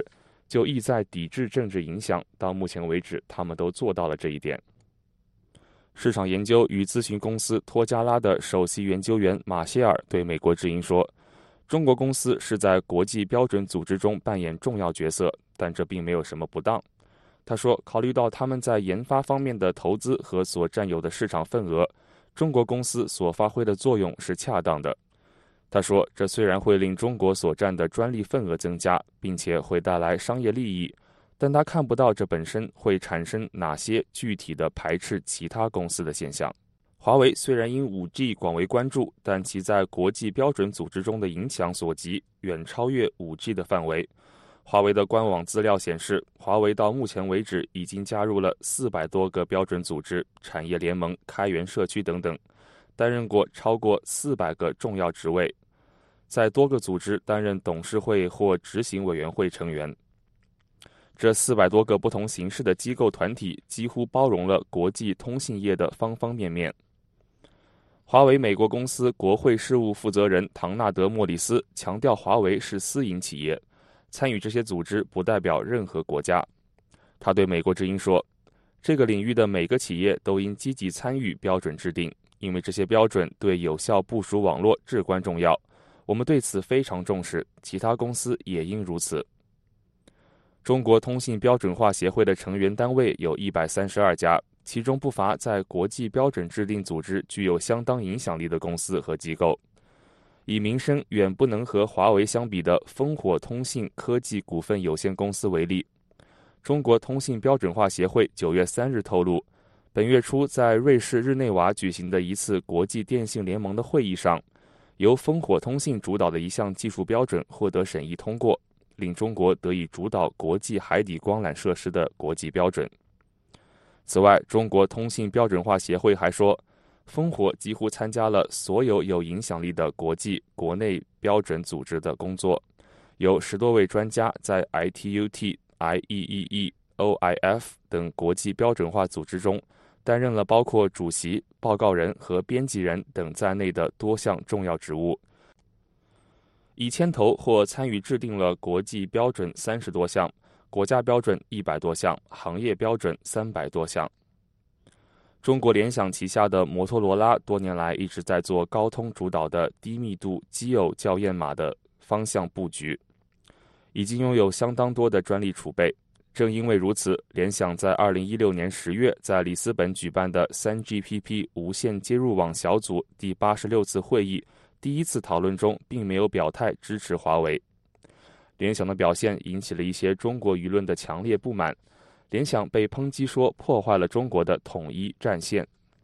就意在抵制政治影响，到目前为止，他们都做到了这一点。市场研究与咨询公司托加拉的首席研究员马歇尔对美国之音说，中国公司是在国际标准组织中扮演重要角色，但这并没有什么不当。他说，考虑到他们在研发方面的投资和所占有的市场份额，中国公司所发挥的作用是恰当的。他说，这虽然会令中国所占的专利份额增加，并且会带来商业利益，但他看不到这本身会产生哪些具体的排斥其他公司的现象。华为虽然因 五 G 广为关注，但其在国际标准组织中的影响所及远超越 五 G 的范围。华为的官网资料显示，华为到目前为止已经加入了四百多个标准组织、产业联盟、开源社区等等，担任过超过四百个重要职位，在多个组织担任董事会或执行委员会成员。这四百多个不同形式的机构团体几乎包容了国际通信业的方方面面。华为美国公司国会事务负责人唐纳德·莫里斯强调，华为是私营企业，参与这些组织不代表任何国家。他对美国之音说，这个领域的每个企业都应积极参与标准制定，因为这些标准对有效部署网络至关重要。我们对此非常重视，其他公司也应如此。中国通信标准化协会的成员单位有一百三十二家，其中不乏在国际标准制定组织具有相当影响力的公司和机构。以名声远不能和华为相比的烽火通信科技股份有限公司为例，中国通信标准化协会九月三日透露，本月初在瑞士日内瓦举行的一次国际电信联盟的会议上，由烽火通信主导的一项技术标准获得审议通过，令中国得以主导国际海底光缆设施的国际标准。此外，中国通信标准化协会还说，烽火几乎参加了所有有影响力的国际、国内标准组织的工作，有十多位专家在 I T U T、I E E E、O I F 等国际标准化组织中担任了包括主席、报告人和编辑人等在内的多项重要职务，已牵头或参与制定了国际标准三十多项，国家标准一百多项，行业标准三百多项。中国联想旗下的摩托罗拉多年来一直在做高通主导的低密度基偶校验码的方向布局，已经拥有相当多的专利储备。正因为如此，联想在二零一六年十月在里斯本举办的 三 G P P 无线接入网小组第八十六次会议第一次讨论中并没有表态支持华为。联想的表现引起了一些中国舆论的强烈不满，联想被抨击说破坏了中国的统一战线。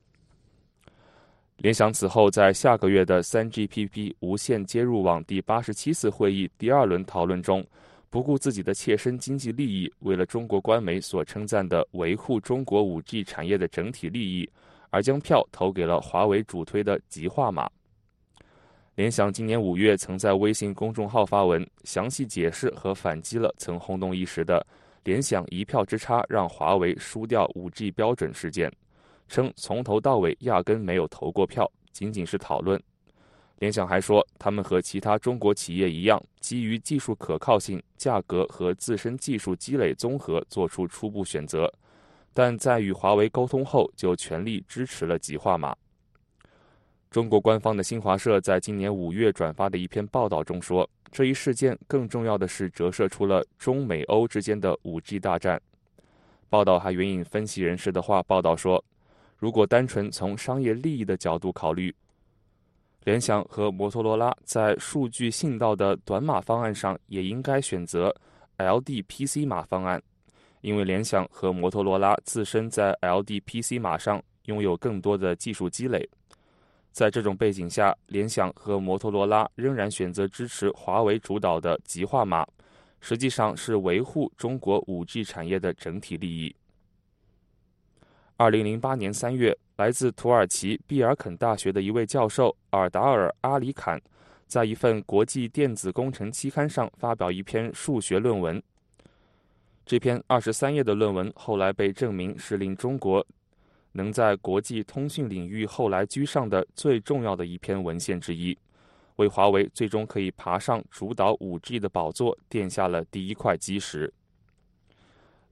联想此后在下个月的 三 G P P 无线接入网第八十七次会议第二轮讨论中，不顾自己的切身经济利益，为了中国官媒所称赞的维护中国 五 G 产业的整体利益，而将票投给了华为主推的极化码。联想今年五月曾在微信公众号发文，详细解释和反击了曾轰动一时的联想一票之差让华为输掉 五 G 标准事件，称从头到尾压根没有投过票，仅仅是讨论。联想还说，他们和其他中国企业一样，基于技术可靠性、价格和自身技术积累综合做出初步选择，但在与华为沟通后就全力支持了极化码。中国官方的新华社在今年五月转发的一篇报道中说，这一事件更重要的是折射出了中美欧之间的 五 G 大战。报道还援引分析人士的话报道说，如果单纯从商业利益的角度考虑，联想和摩托罗拉在数据信道的短码方案上也应该选择 L D P C 码方案，因为联想和摩托罗拉自身在 L D P C 码上拥有更多的技术积累。在这种背景下，联想和摩托罗拉仍然选择支持华为主导的极化码，实际上是维护中国 五 G 产业的整体利益。二零零八年三月，来自土耳其毕尔肯大学的一位教授尔达尔·阿里坎，在一份国际电子工程期刊上发表一篇数学论文。这篇二十三页的论文后来被证明是令中国能在国际通讯领域后来居上的最重要的一篇文献之一，为华为最终可以爬上主导 五 G 的宝座奠下了第一块基石。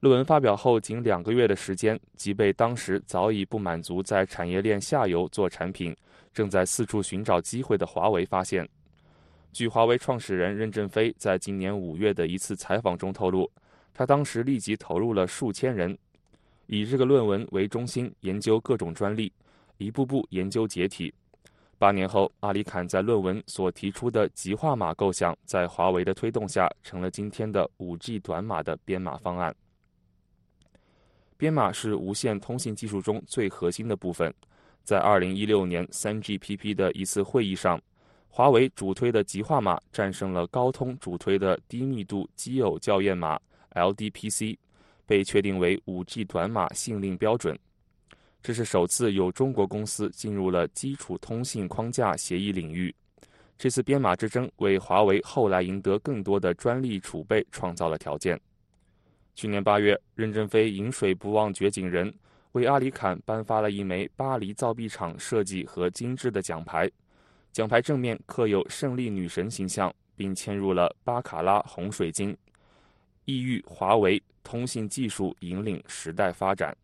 论文发表后仅两个月的时间，即被当时早已不满足在产业链下游做产品，正在四处寻找机会的华为发现。据华为创始人任正非在今年五月的一次采访中透露，他当时立即投入了数千人，以这个论文为中心研究各种专利，一步步研究解体。八年后，阿里坎在论文所提出的极化码构想，在华为的推动下，成了今天的 五 G 短码的编码方案。编码是无线通信技术中最核心的部分。在二零一六年 三 G P P 的一次会议上，华为主推的极化码战胜了高通主推的低密度基偶校验码 L D P C， 被确定为 五 G 短码信令标准。这是首次有中国公司进入了基础通信框架协议领域。这次编码之争为华为后来赢得更多的专利储备创造了条件。去年八月，任正非饮水不忘掘井人，为阿里坎颁发了一枚巴黎造币厂设计和精致的奖牌。奖牌正面刻有胜利女神形象，并嵌入了巴卡拉红水晶，意喻华为通信技术引领时代发展。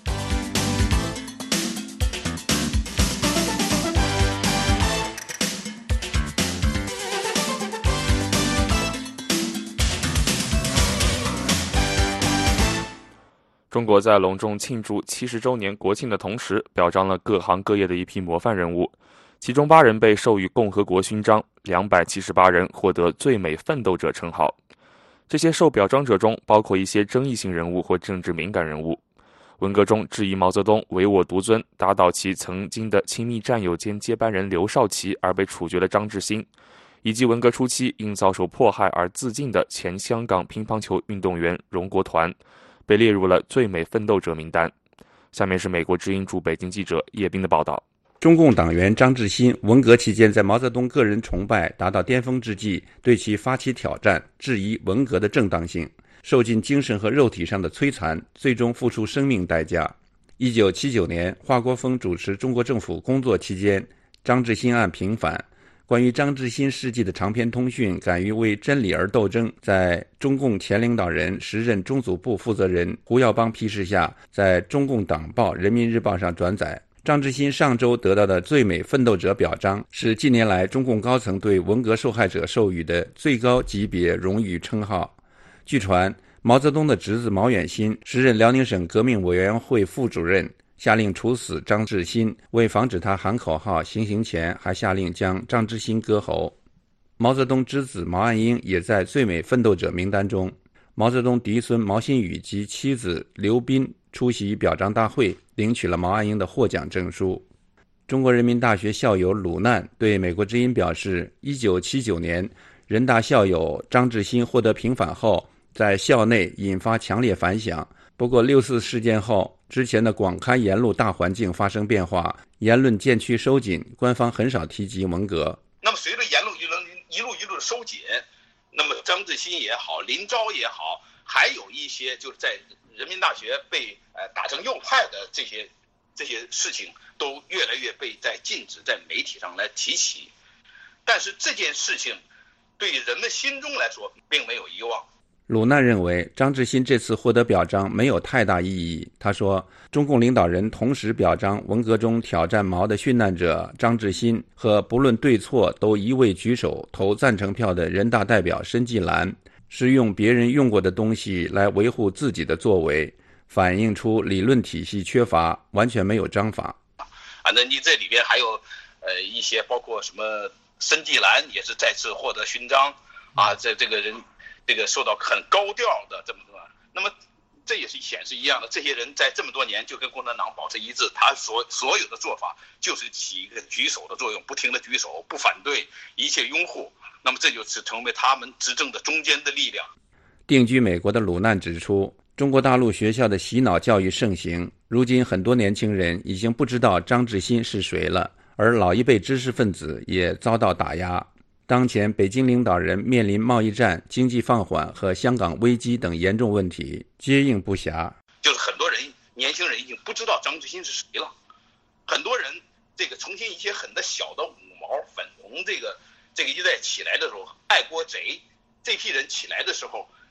中国在隆重庆祝七十周年国庆的同时，表彰了各行各业的一批模范人物，其中八人被授予共和国勋章，两百七十八人获得最美奋斗者称号。这些受表彰者中包括一些争议性人物或政治敏感人物。文革中质疑毛泽东唯我独尊，打倒其曾经的亲密战友兼接班人刘少奇而被处决的张志新，以及文革初期因遭受迫害而自尽的前香港乒乓球运动员荣国团，被列入了最美奋斗者名单。下面是美国之音驻北京记者叶斌的报道。 中共党员张志新文革期间在毛泽东个人崇拜达到巅峰之际，对其发起挑战，质疑文革的正当性，受尽精神和肉体上的摧残，最终付出生命代价。一九七九年，华国锋主持中国政府工作期间，张志新案平反。关于张志新事迹的长篇通讯《敢于为真理而斗争》在中共前领导人、时任中组部负责人胡耀邦批示下，在中共党报《人民日报》上转载。张志新上周得到的最美奋斗者表彰，是近年来中共高层对文革受害者授予的最高级别荣誉称号。据传，毛泽东的侄子毛远新，时任辽宁省革命委员会副主任，下令处死张志新，为防止他喊口号，行刑前还下令将张志新割喉。毛泽东之子毛岸英也在最美奋斗者名单中。毛泽东嫡孙毛新宇及妻子刘斌出席表彰大会，领取了毛岸英的获奖证书。中国人民大学校友鲁难对美国之音表示，一九七九年人大校友张志新获得平反后，在校内引发强烈反响。不过六四事件后，之前的广开言路大环境发生变化，言论渐趋收紧，官方很少提及文革。 那么随着言论一路一路一路的收紧，那么张志新也好，林昭也好，还有一些就是在人民大学被呃打成右派的这些这些事情，都越来越被在禁止在媒体上来提起。但是这件事情对人们心中来说并没有遗忘。 鲁难认为张志新这次获得表彰没有太大意义。他说，中共领导人同时表彰文革中挑战毛的殉难者张志新和不论对错都一味举手投赞成票的人大代表申纪兰，是用别人用过的东西来维护自己的作为，反映出理论体系缺乏，完全没有章法。 啊，那你这里边还有呃一些包括什么申纪兰也是再次获得勋章啊，这这个人这个受到很高调的这么多，那么这也是显示一样的，这些人在这么多年就跟共产党保持一致，他所所有的做法就是起一个举手的作用，不停的举手，不反对，一切拥护，那么这就是成为他们执政的中间的力量。 定居美国的鲁难指出，中国大陆学校的洗脑教育盛行，如今很多年轻人已经不知道张志新是谁了，而老一辈知识分子也遭到打压。当前北京领导人面临贸易战、经济放缓和香港危机等严重问题，接应不暇。 就是很多人年轻人已经不知道张志新是谁了，很多人这个重新一些很的小的五毛粉红这个这个一代起来的时候，爱国贼这批人起来的时候，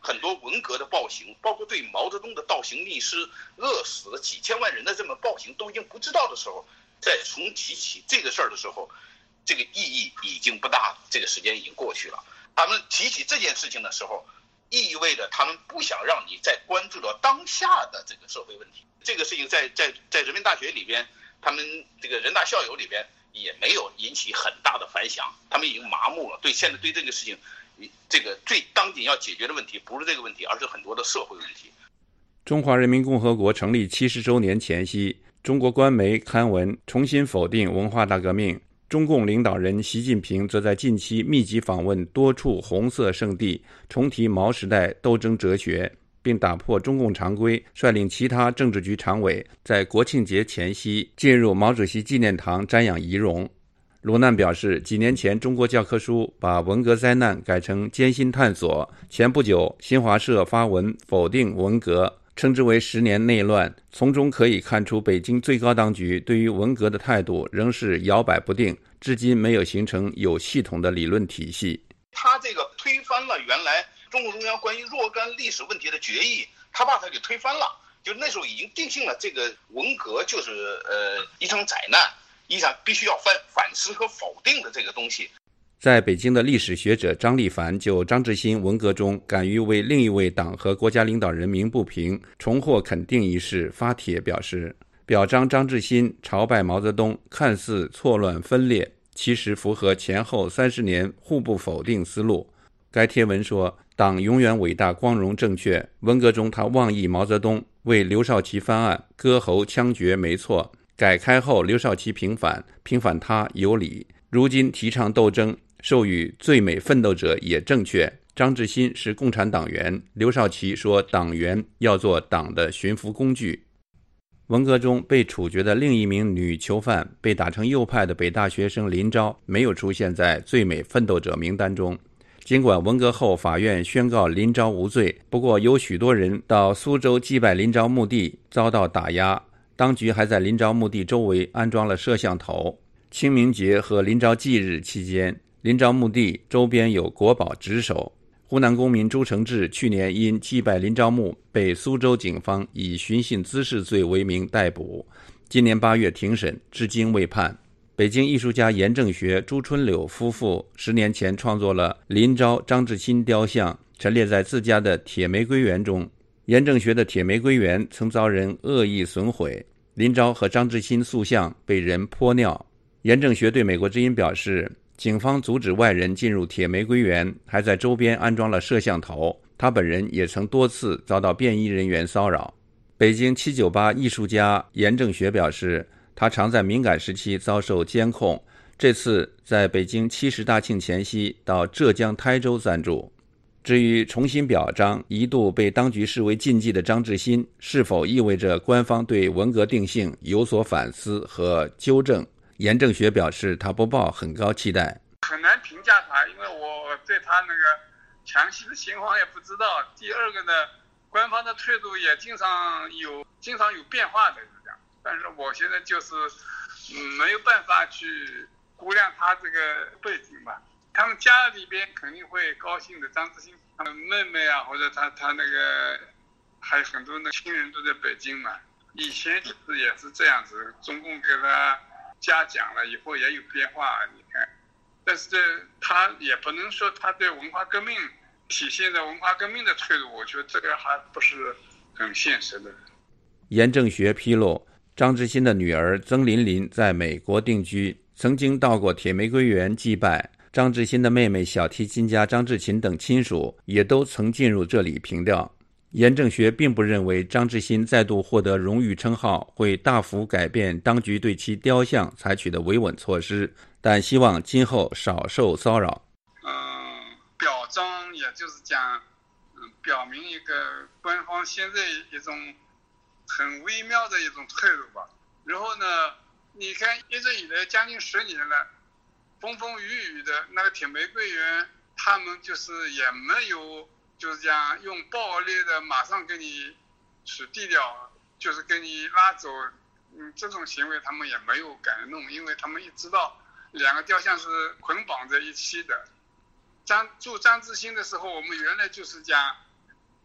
很多文革的暴行，包括对毛泽东的倒行逆施、饿死了几千万人的这么暴行都已经不知道的时候，再重提起这个事儿的时候，这个意义已经不大了，这个时间已经过去了。他们提起这件事情的时候，意味着他们不想让你再关注到当下的这个社会问题。这个事情在在在人民大学里边，他们这个人大校友里边也没有引起很大的反响，他们已经麻木了。对现在对这个事情，这个最当紧要解决的问题不是这个问题，而是很多的社会问题。 中华人民共和国成立七十周年前夕，中国官媒刊文重新否定文化大革命。中共领导人习近平则在近期密集访问多处红色圣地，重提毛时代斗争哲学，并打破中共常规，率领其他政治局常委在国庆节前夕进入毛主席纪念堂瞻仰遗容。鲁难表示，几年前中国教科书把文革灾难改成艰辛探索，前不久新华社发文否定文革，称之为十年内乱，从中可以看出北京最高当局对于文革的态度仍是摇摆不定，至今没有形成有系统的理论体系。 他这个推翻了原来中共中央关于若干历史问题的决议，他把它给推翻了，就那时候已经定性了这个文革就是呃一场灾难，一场必须要反反思和否定的这个东西。 在北京的历史学者张立凡就张志新文革中敢于为另一位党和国家领导人鸣不平，重获肯定一事发帖表示，表彰张志新朝拜毛泽东看似错乱分裂，其实符合前后三十年互不否定思路。该帖文说，党永远伟大光荣正确，文革中他妄议毛泽东为刘少奇翻案割喉枪决没错，改开后刘少奇平反，平反他有理，如今提倡斗争，授予最美奋斗者也正确。张志新是共产党员，刘少奇说党员要做党的驯服工具。文革中被处决的另一名女囚犯，被打成右派的北大学生林昭没有出现在最美奋斗者名单中。尽管文革后法院宣告林昭无罪，不过有许多人到苏州祭拜林昭墓地遭到打压，当局还在林昭墓地周围安装了摄像头。清明节和林昭忌日期间，林昭墓地周边有国保值守。湖南公民朱承志去年因祭拜林昭墓被苏州警方以寻衅滋事罪为名逮捕，今年八月庭审，至今未判。北京艺术家严正学、朱春柳夫妇十年前创作了林昭、张志新雕像，陈列在自家的铁玫瑰园中。严正学的铁玫瑰园曾遭人恶意损毁，林昭和张志新塑像被人泼尿。严正学对美国之音表示，警方阻止外人进入铁玫瑰园，还在周边安装了摄像头，他本人也曾多次遭到便衣人员骚扰。北京七九八艺术家严正学表示，他常在敏感时期遭受监控，这次在北京七十大庆前夕到浙江台州暂住。至于重新表彰一度被当局视为禁忌的张志新，是否意味着官方对文革定性有所反思和纠正，严正学表示他不抱很高期待。 很难评价他，因为我对他那个详细的情况也不知道。第二个呢，官方的态度也经常有经常有变化的，但是我现在就是嗯没有办法去估量他这个背景吧。他们家里边肯定会高兴的，张志新他们妹妹啊，或者他他那个还有很多那亲人都在北京嘛。以前就是也是这样子，中共给他嘉奖了以后也有变化，你看。但是这他也不能说他对文化革命体现的文化革命的态度，我觉得这个还不是很现实的。 严正学披露，张志新的女儿曾琳琳在美国定居，曾经到过铁玫瑰园祭拜。张志新的妹妹小提琴家张志勤等亲属也都曾进入这里凭吊。严正学并不认为张志新再度获得荣誉称号会大幅改变当局对其雕像采取的维稳措施，但希望今后少受骚扰。 嗯，表彰也就是讲，嗯，表明一个官方现在一种很微妙的一种态度吧。然后呢，你看一直以来将近十年了，风风雨雨的那个铁玫瑰园，他们就是也没有就是讲用暴力的马上给你取缔掉，就是给你拉走，嗯，这种行为他们也没有敢弄，因为他们也知道两个雕像是捆绑在一起的。张住张志新的时候，我们原来就是讲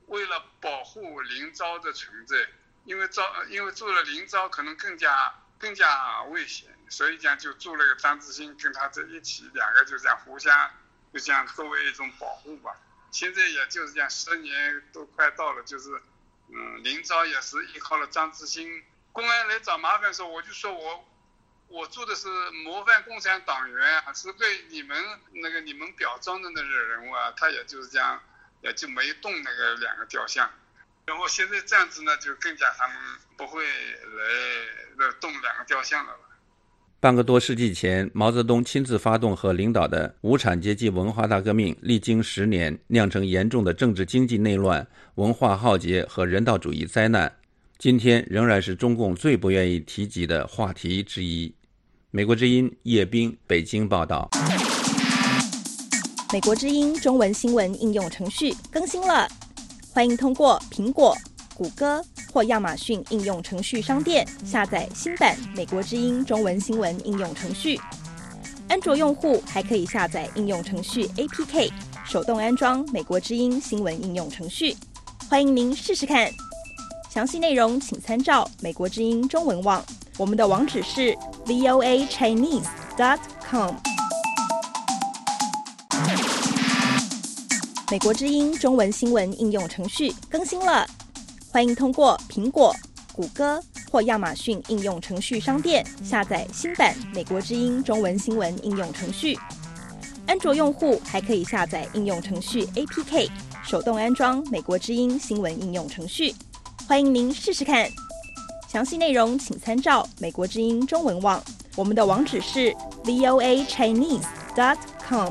为了保护林昭的存在，因为招因为做了林昭可能更加更加危险，所以讲就做了个张志新跟他在一起，两个就这样互相就这样作为一种保护吧。现在也就是这样，十年都快到了，就是嗯，林昭也是依靠了张志新。公安来找麻烦的时候，我就说我我做的是模范共产党员，是为你们那个你们表彰的那个人物啊，他也就是这样，也就没动那个两个雕像。然后现在这样子呢，就更加他们不会来动两个雕像了。 半个多世纪前，毛泽东亲自发动和领导的无产阶级文化大革命，历经十年，酿成严重的政治经济内乱、文化浩劫和人道主义灾难。今天仍然是中共最不愿意提及的话题之一。美国之音叶冰北京报道。 美国之音中文新闻应用程序更新了，欢迎通过苹果、谷歌或亚马逊应用程序商店下载新版美国之音中文新闻应用程序。安卓用户还可以下载应用程序 A P K， 手动安装美国之音新闻应用程序。欢迎您试试看。详细内容请参照美国之音中文网，我们的网址是 v o a chinese dot com。 美国之音中文新闻应用程序更新了，欢迎通过苹果、谷歌或亚马逊应用程序商店下载新版美国之音中文新闻应用程序。安卓用户还可以下载应用程序 A P K， 手动安装美国之音新闻应用程序。欢迎您试试看。详细内容请参照美国之音中文网，我们的网址是 v o a chinese dot com。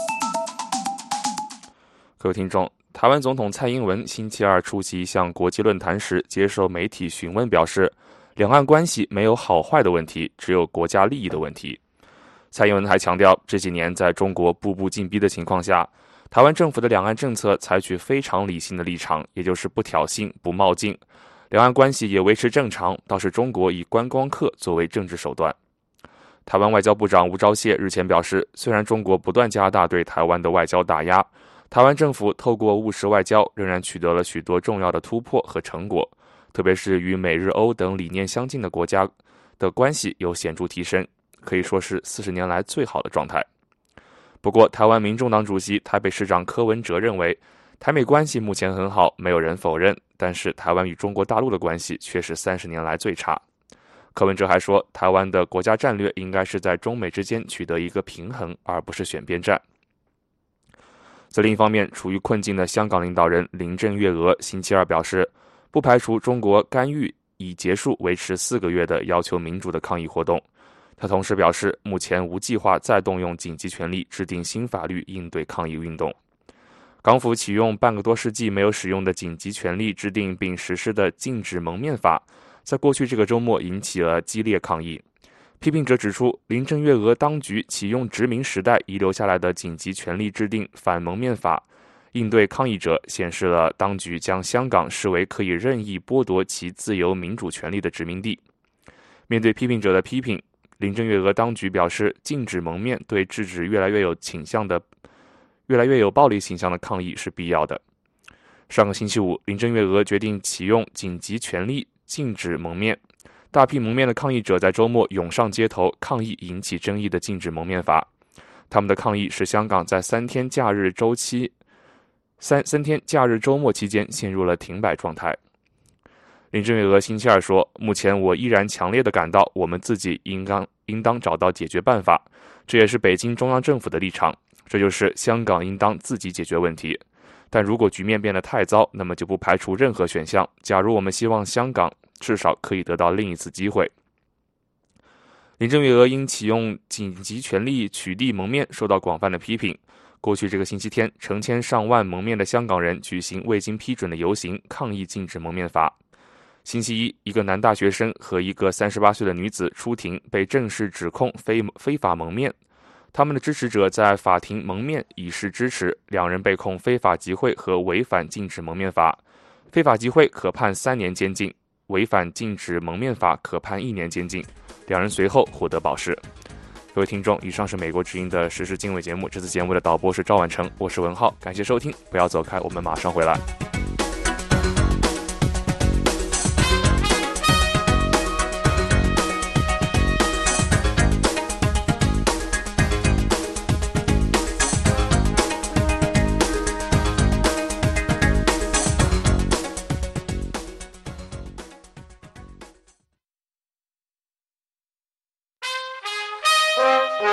各位听众，台湾总统蔡英文星期二出席一项国际论坛时，接受媒体询问表示，两岸关系没有好坏的问题，只有国家利益的问题。蔡英文还强调，这几年在中国步步紧逼的情况下，台湾政府的两岸政策采取非常理性的立场，也就是不挑衅、不冒进，两岸关系也维持正常，倒是中国以观光客作为政治手段。台湾外交部长吴钊燮日前表示，虽然中国不断加大对台湾的外交打压，台湾政府透过务实外交仍然取得了许多重要的突破和成果，特别是与美日欧等理念相近的国家的关系有显著提升，可以说是四十年来最好的状态。不过，台湾民众党主席台北市长柯文哲认为，台美关系目前很好，没有人否认，但是台湾与中国大陆的关系却是三十年来最差。柯文哲还说，台湾的国家战略应该是在中美之间取得一个平衡，而不是选边站。在另一方面，处于困境的香港领导人林郑月娥星期二表示，不排除中国干预以结束维持四个月的要求民主的抗议活动。他同时表示，目前无计划再动用紧急权力制定新法律应对抗议运动。港府启用半个多世纪没有使用的紧急权力制定并实施的禁止蒙面法，在过去这个周末引起了激烈抗议。批评者指出，林郑月娥当局启用殖民时代遗留下来的紧急权力制定反蒙面法，应对抗议者，显示了当局将香港视为可以任意剥夺其自由民主权利的殖民地。面对批评者的批评，林郑月娥当局表示，禁止蒙面对制止越来越有倾向的、越来越有暴力倾向的抗议是必要的。上个星期五，林郑月娥决定启用紧急权力禁止蒙面。大批蒙面的抗议者在周末涌上街头抗议引起争议的禁止蒙面法。他们的抗议使香港在三天假日周期、三三天假日周末期间陷入了停摆状态。林郑月娥星期二说，目前我依然强烈地感到我们自己应当应当找到解决办法，这也是北京中央政府的立场，这就是香港应当自己解决问题。但如果局面变得太糟，那么就不排除任何选项。假如我们希望香港至少可以得到另一次机会。林郑月娥因启用紧急权力取缔蒙面受到广泛的批评。过去这个星期天，成千上万蒙面的香港人举行未经批准的游行，抗议禁止蒙面法。星期一，一个男大学生和一个三十八岁的女子出庭，被正式指控非非法蒙面。他们的支持者在法庭蒙面以示支持，两人被控非法集会和违反禁止蒙面法。非法集会可判三年监禁，违反禁止蒙面法可判一年监禁，两人随后获得保释。各位听众，以上是美国之音的时事经纬节目，这次节目的导播是赵婉成，我是文浩，感谢收听，不要走开，我们马上回来。